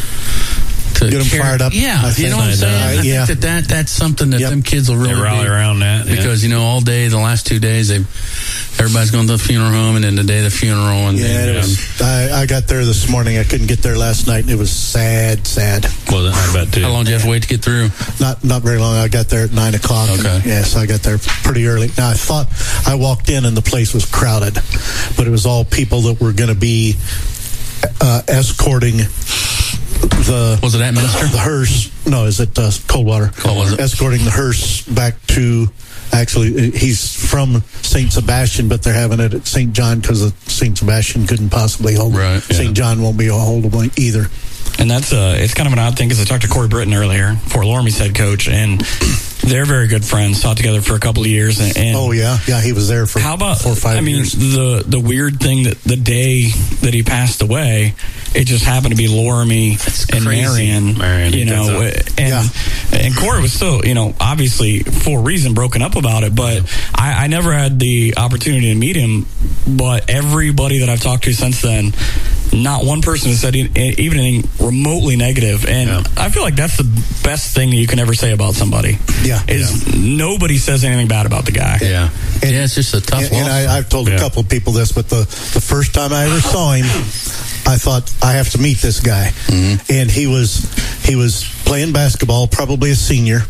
To Get 'em carry- fired up, Yeah, I you think. know what I'm saying? Uh, I yeah. think that, that that's something that Yep. them kids will really They rally be- around that. yeah. because you know all day the last two days they everybody's going to the funeral home and then the day of the funeral and Yeah, and, it was, I, I got there this morning. I couldn't get there last night, and it was sad, sad. Well, I bet too. how long do you have to wait to get through? Not not very long. I got there at nine o'clock. and, Okay. yes, I got there pretty early. Now I thought I walked in and the place was crowded, but it was all people that were going to be uh, escorting the Was it that minister? the hearse. No, is it uh, Coldwater? Coldwater. Escorting the hearse back to. Actually, he's from Saint Sebastian, but they're having it at Saint John because Saint Sebastian couldn't possibly hold it. Right, Saint yeah. John won't be a holdable either. And that's uh, it's kind of an odd thing because I talked to Corey Britton earlier, Fort Loramie's head coach, and they're very good friends. Taught together for a couple of years. And, and Oh yeah, yeah, he was there for how about four or five I mean, years. the the weird thing that the day that he passed away, it just happened to be Loramie and crazy. Marion. Marion, you know, that's and Yeah. and Corey was still, you know, obviously for a reason broken up about it. But I, I never had the opportunity to meet him. But everybody that I've talked to since then, not one person has said e- even anything remotely negative. And Yeah. I feel like that's the best thing that you can ever say about somebody. Yeah. Is nobody says anything bad about the guy. Yeah, yeah, it's just a tough And, loss. and I, I've told Yeah. a couple of people this, but the, the first time I ever saw him, I thought I have to meet this guy. Mm-hmm. And he was he was playing basketball, probably a senior,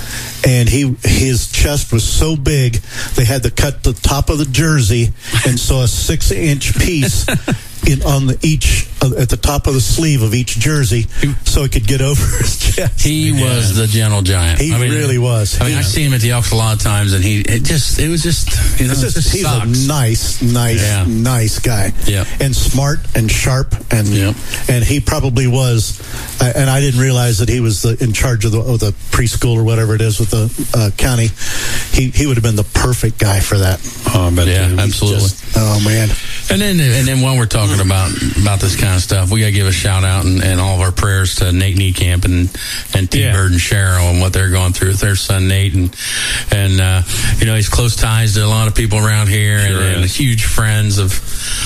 and he his chest was so big they had to cut the top of the jersey, and so a six inch piece in on the each uh, at the top of the sleeve of each jersey, so he could get over his chest. He was the gentle giant. He I mean, really was. I mean, Yeah. I see him at the Elks a lot of times, and he it just it was just you know It's it just- just he's sucks. a nice, nice, Yeah. nice guy. Yeah. And smart and sharp, and Yep. and he probably was. Uh, and I didn't realize that he was the, in charge of the, of the preschool or whatever it is with the uh, county. He he would have been the perfect guy for that. Oh, I bet Yeah, too. absolutely. Just, oh man. And then, and then while we're talking about about this kind of stuff, we got to give a shout out and, and all of our prayers to Nate Niekamp and and T Yeah. Bird and Cheryl and what they're going through with their son Nate, and and uh, you know he's close ties to a lot of people around here, Sure and, and is. huge friends of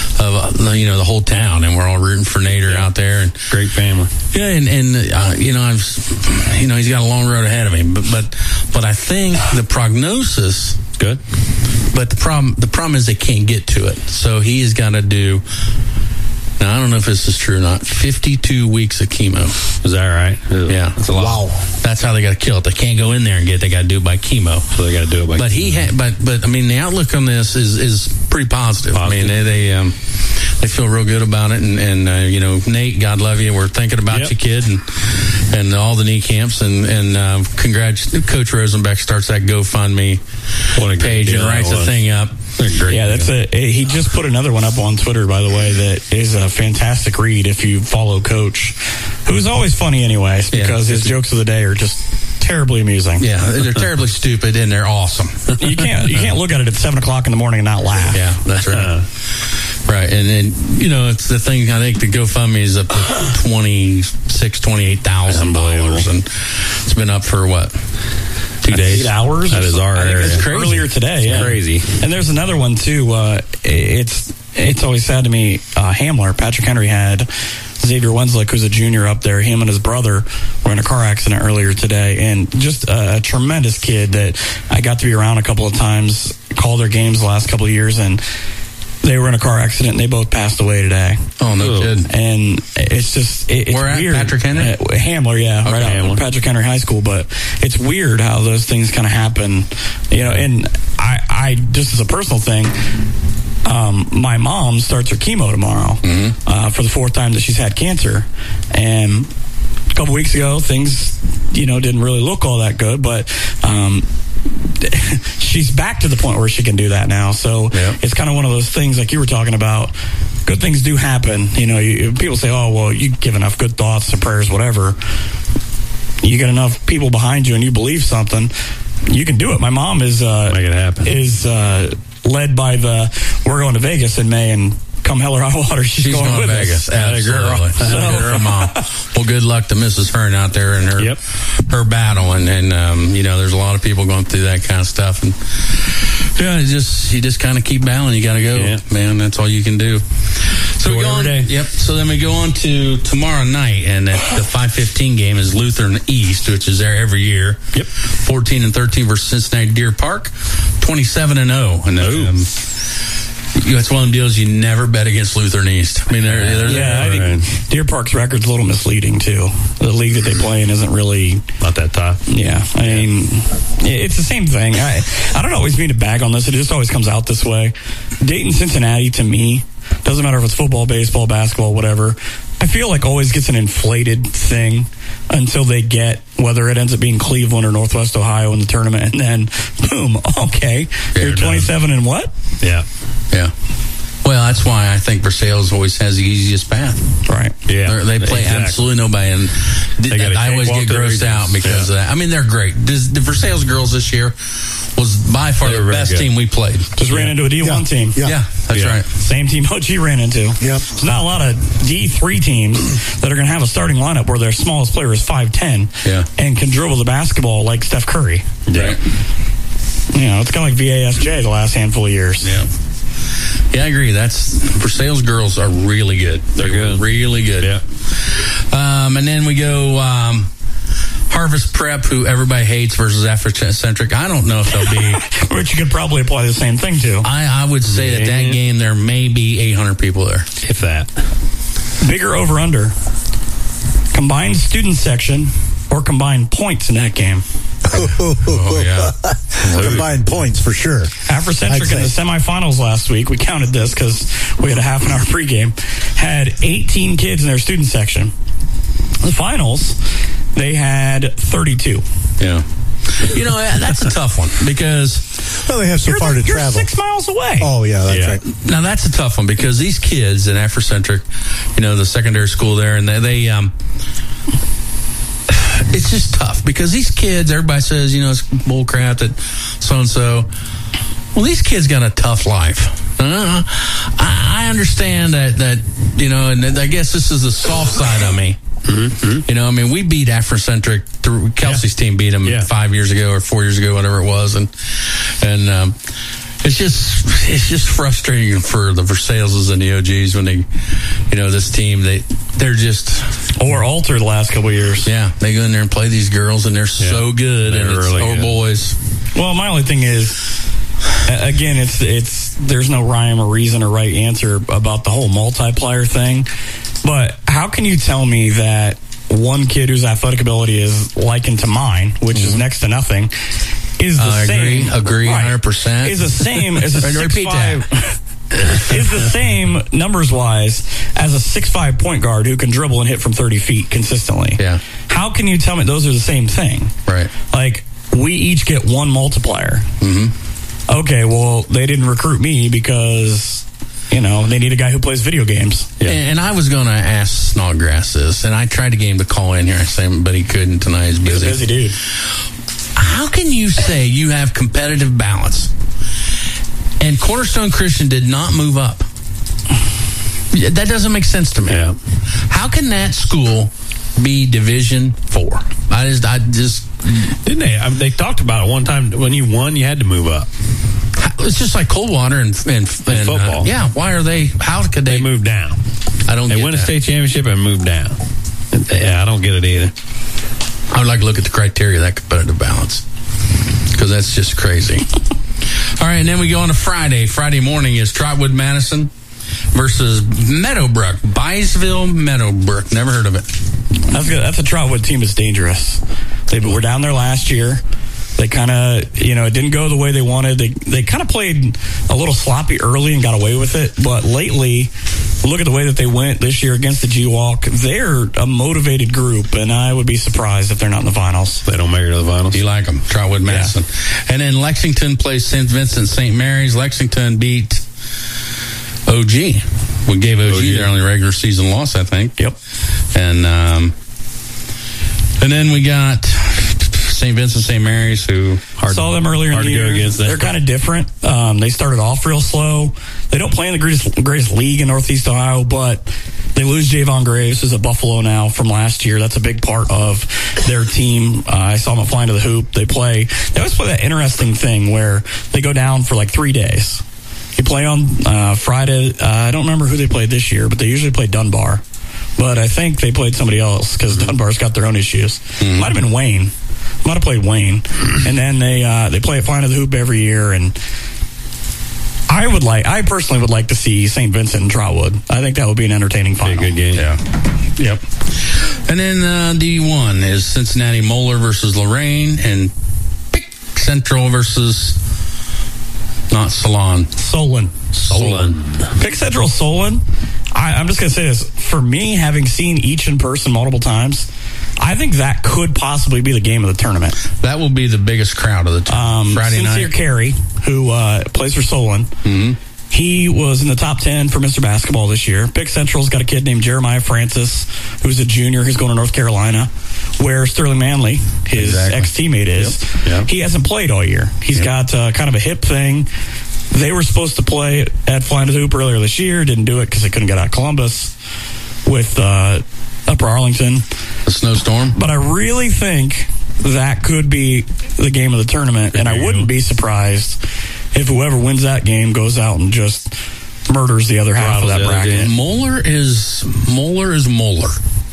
of uh, you know the whole town, and we're all rooting for Nader out there, and Great family. yeah, and and uh, you know I've you know he's got a long road ahead of him, but but but I think the prognosis. Good. But the problem, the problem is they can't get to it. So he has got to do. Now I don't know if this is true or not. Fifty-two weeks of chemo. Is that right? Yeah, That's a lot. Wow. That's how they got to kill it. They can't go in there and get it. They got to do it by chemo. So they got to do it by. But he had. But but I mean, the outlook on this is is pretty positive. I mean, Positive. they, they um they feel real good about it. And, and uh, you know, Nate, God love you. We're thinking about Yep. you, kid, and and all the knee camps. And and uh, congrats, Coach Rosenbeck starts that GoFundMe What a great page deal and writes that the was. thing up. Yeah, that's a. He just put another one up on Twitter, by the way, that is a fantastic read if you follow Coach, who's always funny anyways, because Yeah. his jokes of the day are just terribly amusing. Yeah, they're terribly stupid and they're awesome. You can't you can't look at it at seven o'clock in the morning and not laugh. Yeah, that's right. Right, and then, you know, it's the thing, I think the GoFundMe is up to twenty-six, twenty-eight thousand dollars, and it's been up for what? Two days? Eight hours? That is our I think area. it's crazy. Earlier today, It's yeah. crazy. And there's another one, too. Uh, it's it's always sad to me. Uh, Hamler, Patrick Henry had Xavier Wenslick, who's a junior up there. Him and his brother were in a car accident earlier today, and just a, a tremendous kid that I got to be around a couple of times, call their games the last couple of years, and they were in a car accident and they both passed away today. Oh, no kidding. And it's just, it, it's Where at? weird. Patrick Henry? Uh, Hamler, yeah, Okay, right out Hamler. of Patrick Henry High School. But it's weird how those things kind of happen, you know. And I, I just as a personal thing, um, my mom starts her chemo tomorrow Mm-hmm. uh, for the fourth time that she's had cancer, and a couple weeks ago things, you know, didn't really look all that good, but. Um, she's back to the point where she can do that now. So Yep. it's kind of one of those things like you were talking about. Good things do happen. You know, you, people say, oh, well, you give enough good thoughts and prayers, whatever. You get enough people behind you and you believe something, you can do it. My mom is, uh, Make it happen. is, uh, led by the, we're going to Vegas in May, and come hell or high water, she's, She's going, going with to Vegas. us. Atta girl. Absolutely. Atta girl, Mom. Well, good luck to Missus Hearn out there and her Yep. her battle. And, and um, you know, there's a lot of people going through that kind of stuff. And yeah, it's just you just kind of keep battling. You got to go, Yeah. man. That's all you can do. So we go on. Every day. Yep. So then we go on to tomorrow night, and at the five fifteen game is Lutheran East, which is there every year. Yep. fourteen and thirteen versus Cincinnati Deer Park, twenty-seven and zero. And then, um, it's one of them deals you never bet against Lutheran East. I mean, they're, they're, Yeah, I think Deer Park's record's a little misleading, too. The league that they play in isn't really... Not that top. Yeah, I mean, it's the same thing. I, I don't always mean to bag on this. It just always comes out this way. Dayton, Cincinnati, to me, doesn't matter if it's football, baseball, basketball, whatever, I feel like always gets an inflated thing until they get, whether it ends up being Cleveland or Northwest Ohio in the tournament, and then, boom, okay, you're twenty-seven and what? Yeah. Yeah. Well, that's why I think Versailles always has the easiest path. Right. Yeah. They're, they play Exactly. absolutely nobody, and th- They got a I always cakewalk get to grossed every- out because Yeah. of that. I mean, they're great. This, the Versailles girls this year was by far They the were very best good. team we played. Just ran into a D one Yeah. team. Yeah. Yeah, that's Yeah. right. Same team O G ran into. Yep. There's not a lot of D three teams that are going to have a starting lineup where their smallest player is five ten Yeah. and can dribble the basketball like Steph Curry. Yeah. You know, it's kind of like V A S J the last handful of years. Yeah. Yeah, I agree. That's Versailles girls are really good. They're good. really good. Yeah. Um, and then we go um, Harvest Prep, who everybody hates, versus Afrocentric. I don't know if they'll be. Which you could probably apply the same thing to. I, I would say that that game there may be eight hundred people there. If that. Bigger over under. Combined student section or combined points in that game. Oh yeah. Combined points for sure. Afrocentric in the semifinals last week, we counted this because we had a half an hour pregame, had eighteen kids in their student section. The finals, they had thirty-two. Yeah. You know, that's a tough one because Well, they have so You're, far like, to you're travel. six miles away. Oh, yeah, that's Yeah. right. now that's a tough one because these kids in Afrocentric, you know, the secondary school there, and they, they um, it's just tough because these kids, everybody says, you know, it's bull crap that so and so. Well, these kids got a tough life. Uh, I, I understand that that you know, and I guess this is the soft side of me. Mm-hmm. You know, I mean, we beat Afrocentric. Through, Kelsey's team beat them Yeah. five years ago or four years ago, whatever it was, and and um, it's just it's just frustrating for the Versailles's and the O Gs when they, you know, this team they they're just Or Alter the last couple of years. yeah they go in there and play these girls and they're so good They're and it's, really or good. boys. Well, my only thing is, a- again, it's it's there's no rhyme or reason or right answer about the whole multiplier thing. But how can you tell me that one kid whose athletic ability is likened to mine, which is next to nothing, is the I agree, same? agree, right, one hundred percent. Is the same as a And six repeat five. is the same numbers wise as a six five point guard who can dribble and hit from thirty feet consistently. Yeah. How can you tell me those are the same thing? Right. Like, we each get one multiplier. Mm-hmm. Okay, well, they didn't recruit me because, you know, they need a guy who plays video games. Yeah. And I was going to ask Snodgrass this, and I tried to get him to call in here, I say, but he couldn't tonight. He's busy. He's a busy dude. How can you say you have competitive balance and Cornerstone Christian did not move up? Yeah, that doesn't make sense to me. Yeah. How can that school be Division Four? I just, I just didn't they? I mean, they talked about it one time when you won, you had to move up. It's just like Coldwater and, and, and football. Uh, yeah. Why are they? How could they, they move down? I don't. They get win that. a state championship and move down. Yeah, I don't get it either. I would like to look at the criteria of that competitive balance, because that's just crazy. All right, and then we go on to Friday. Friday morning is Trotwood Madison versus Meadowbrook. Byesville Meadowbrook. Never heard of it. That's good. That's a Trotwood team that's dangerous. They were down there last year. They kind of, you know, it didn't go the way they wanted. They they kind of played a little sloppy early and got away with it. But lately, look at the way that they went this year against the G-Walk. They're a motivated group, and I would be surprised if they're not in the finals. They don't make it to the finals. You like them, Trotwood Madison. Yeah. And then Lexington plays Saint Vincent Saint Mary's. Lexington beat O G. We gave O G, O G. their only regular season loss, I think. Yep. And um, and then we got Saint Vincent Saint Mary's, who hard saw them earlier in the year. Against They're kind of different. Um, they started off real slow. They don't play in the greatest, greatest league in Northeast Ohio, but they lose Javon Graves, who's at Buffalo now from last year. That's a big part of their team. Uh, I saw them flying to the hoop. They play. They always play that interesting thing where they go down for like three days. You play on uh, Friday. Uh, I don't remember who they played this year, but they usually play Dunbar. But I think they played somebody else because mm-hmm. Dunbar's got their own issues. Mm-hmm. Might have been Wayne. Might have played Wayne. And then they uh, they play at Flying to the Hoop every year. And I would like, I personally would like to see Saint Vincent and Trotwood. I think that would be an entertaining final. Be a good game. Yeah. Yep. And then uh, D one is Cincinnati Moeller versus Lorraine, and Pick Central versus not Solon. Solon. Solon. Pick Central Solon. I, I'm just going to say this. For me, having seen each in person multiple times, I think that could possibly be the game of the tournament. That will be the biggest crowd of the t- um, Friday night. Sincere Carey, who uh, plays for Solon, mm-hmm. he was in the top ten for Mister Basketball this year. Pick Central's got a kid named Jeremiah Francis, who's a junior, who's going to North Carolina, where Sterling Manley, his exactly. ex-teammate, is. Yep. Yep. He hasn't played all year. He's yep. got uh, kind of a hip thing. They were supposed to play at Flying to the Hoop earlier this year, didn't do it because they couldn't get out of Columbus with uh, Upper Arlington. A snowstorm. But I really think that could be the game of the tournament, and I wouldn't be surprised if whoever wins that game goes out and just murders the other half of that bracket. Moeller is Moeller is Moeller.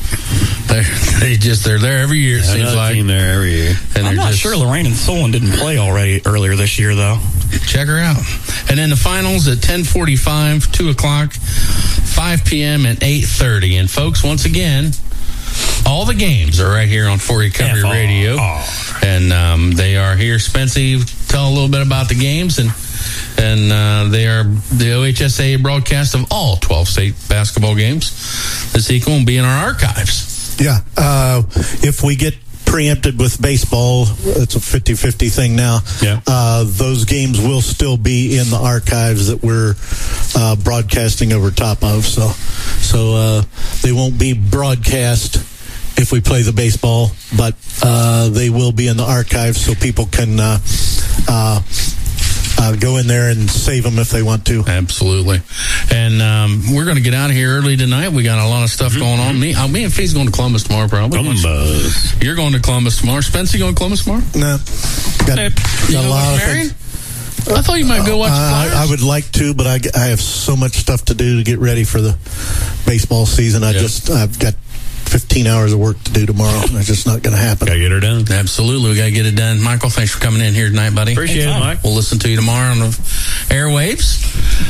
They they just they're there every year. It yeah, seems like team there every year. And I'm not just, sure Lorraine and Solon didn't play already earlier this year though. Check her out. And then the finals at ten forty-five, two o'clock, five p.m. and eight thirty. And folks, once again, all the games are right here on Fort Recovery F- Radio, oh. and um, they are here. Spency, tell a little bit about the games, and and uh, they are the O H S A broadcast of all twelve state basketball games. This equal will be in our archives. Yeah, uh, if we get preempted with baseball, it's a fifty-fifty thing now. Yeah. Uh, those games will still be in the archives that we're uh, broadcasting over top of. So, so uh, they won't be broadcast if we play the baseball, but uh, they will be in the archives so people can uh, uh, uh, go in there and save them if they want to. Absolutely. And um, we're going to get out of here early tonight. We got a lot of stuff mm-hmm. going on. Me, uh, me and Fee's going to Columbus tomorrow, probably. Columbus. You're going to Columbus tomorrow. Spencer, you going to Columbus tomorrow? No. Got, hey, got you a lot of Marion? things. I thought you might go watch uh, the Flyers. I, I would like to, but I, I have so much stuff to do to get ready for the baseball season. I yep. just, I've got fifteen hours of work to do tomorrow. It's just not going to happen. Gotta get her done. Absolutely. We got to get it done. Michael, thanks for coming in here tonight, buddy. Appreciate it, Mike. We'll listen to you tomorrow on the airwaves.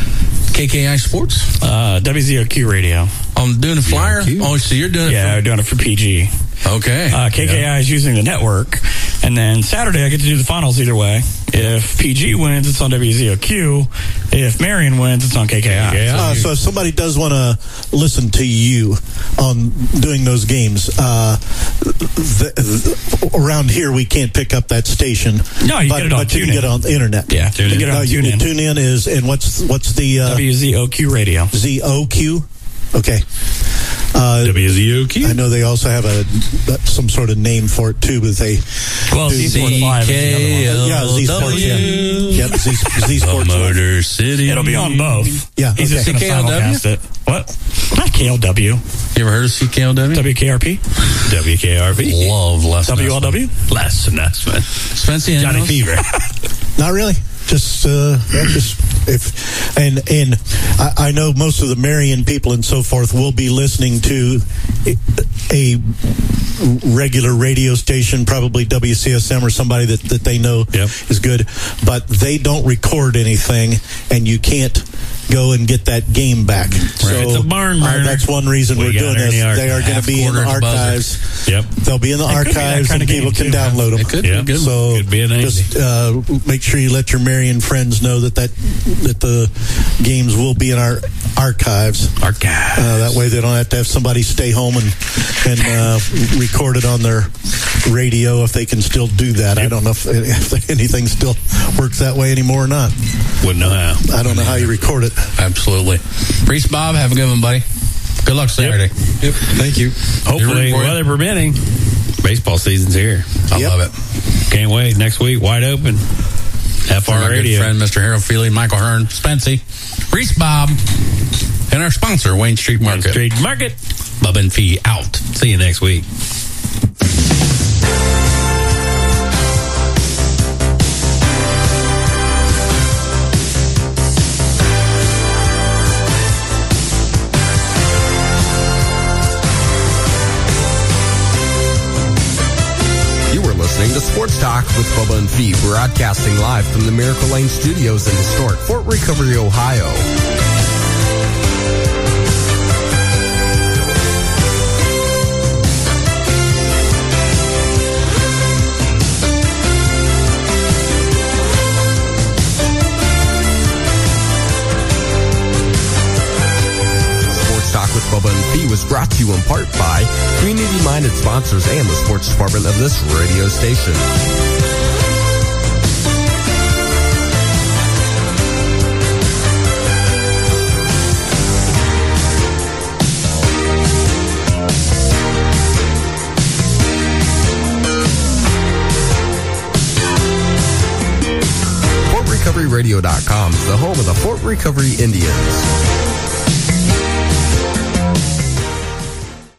K K I Sports. Uh, W Z O Q Radio. I'm doing a flyer. Oh, so you're doing it Yeah, for- I'm doing it for P G. Okay. Uh, K K I yeah. is using the network. And then Saturday, I get to do the finals either way. If P G wins, it's on W Z O Q. If Marion wins, it's on K K I. Uh, so if somebody does want to listen to you on doing those games, uh, the, the, around here we can't pick up that station. No, you but, get it on but you can TuneIn. get it on the internet. Yeah, tune in. Get it on uh, you can TuneIn. tune in is and what's what's the uh, W Z O Q Radio. Z O Q. Okay. Uh, W Z O Q. I know they also have a some sort of name for it too, but they well do- Z Sports Live is the other one. yeah Z Sports yeah yep Z, Z Sports Live. Motor City. It'll be on both. Yeah, He's okay. just going to C K L W? simulcast it. What? Not K L W. You ever heard of C K L W? W K R P? W K R P. Love Les W L W? Les Nessman. Spency, Johnny anything else? Fever. Not really. Just, uh, yeah, just if, and and I, I know most of the Marion people and so forth will be listening to a regular radio station, probably W C S M or somebody that, that they know Yep. is good, but they don't record anything, and you can't go and get that game back. So It's a barn uh, burner. that's one reason We we're got doing it in this. the They are going to be in the Half-quarter to archives. Yep. They'll be in the It could be that archives, kind and of people game, can too. download them. It could be Yeah. good. So Could be an just uh, make sure you let your Marion friends know that that, that the games will be in our archives. Archives. Uh, that way they don't have to have somebody stay home and and uh, record it on their radio if they can still do that. I don't know if, if anything still works that way anymore or not. Wouldn't know how. I don't know how you record it. Absolutely. Reese Bob, have a good one, buddy. Good luck Saturday. Yep. Thank you. Hopefully, for it? weather permitting, baseball season's here. I Yep. love it. Can't wait. Next week, wide open. F Our R good Radio. friend, Mister Harold Feely, Michael Hearn, Spency, Reese Bob, and our sponsor, Wayne Street Market. Street Market. Bub and Fee out. See you next week. You were listening to Sports Talk with Bubba and Fee, broadcasting live from the Miracle Lane Studios in historic Fort Recovery, Ohio. Sports Talk with Bubba and Fee was brought to you in part by community-minded sponsors and the sports department of this radio station. Fort Recovery Radio dot com is the home of the Fort Recovery Indians.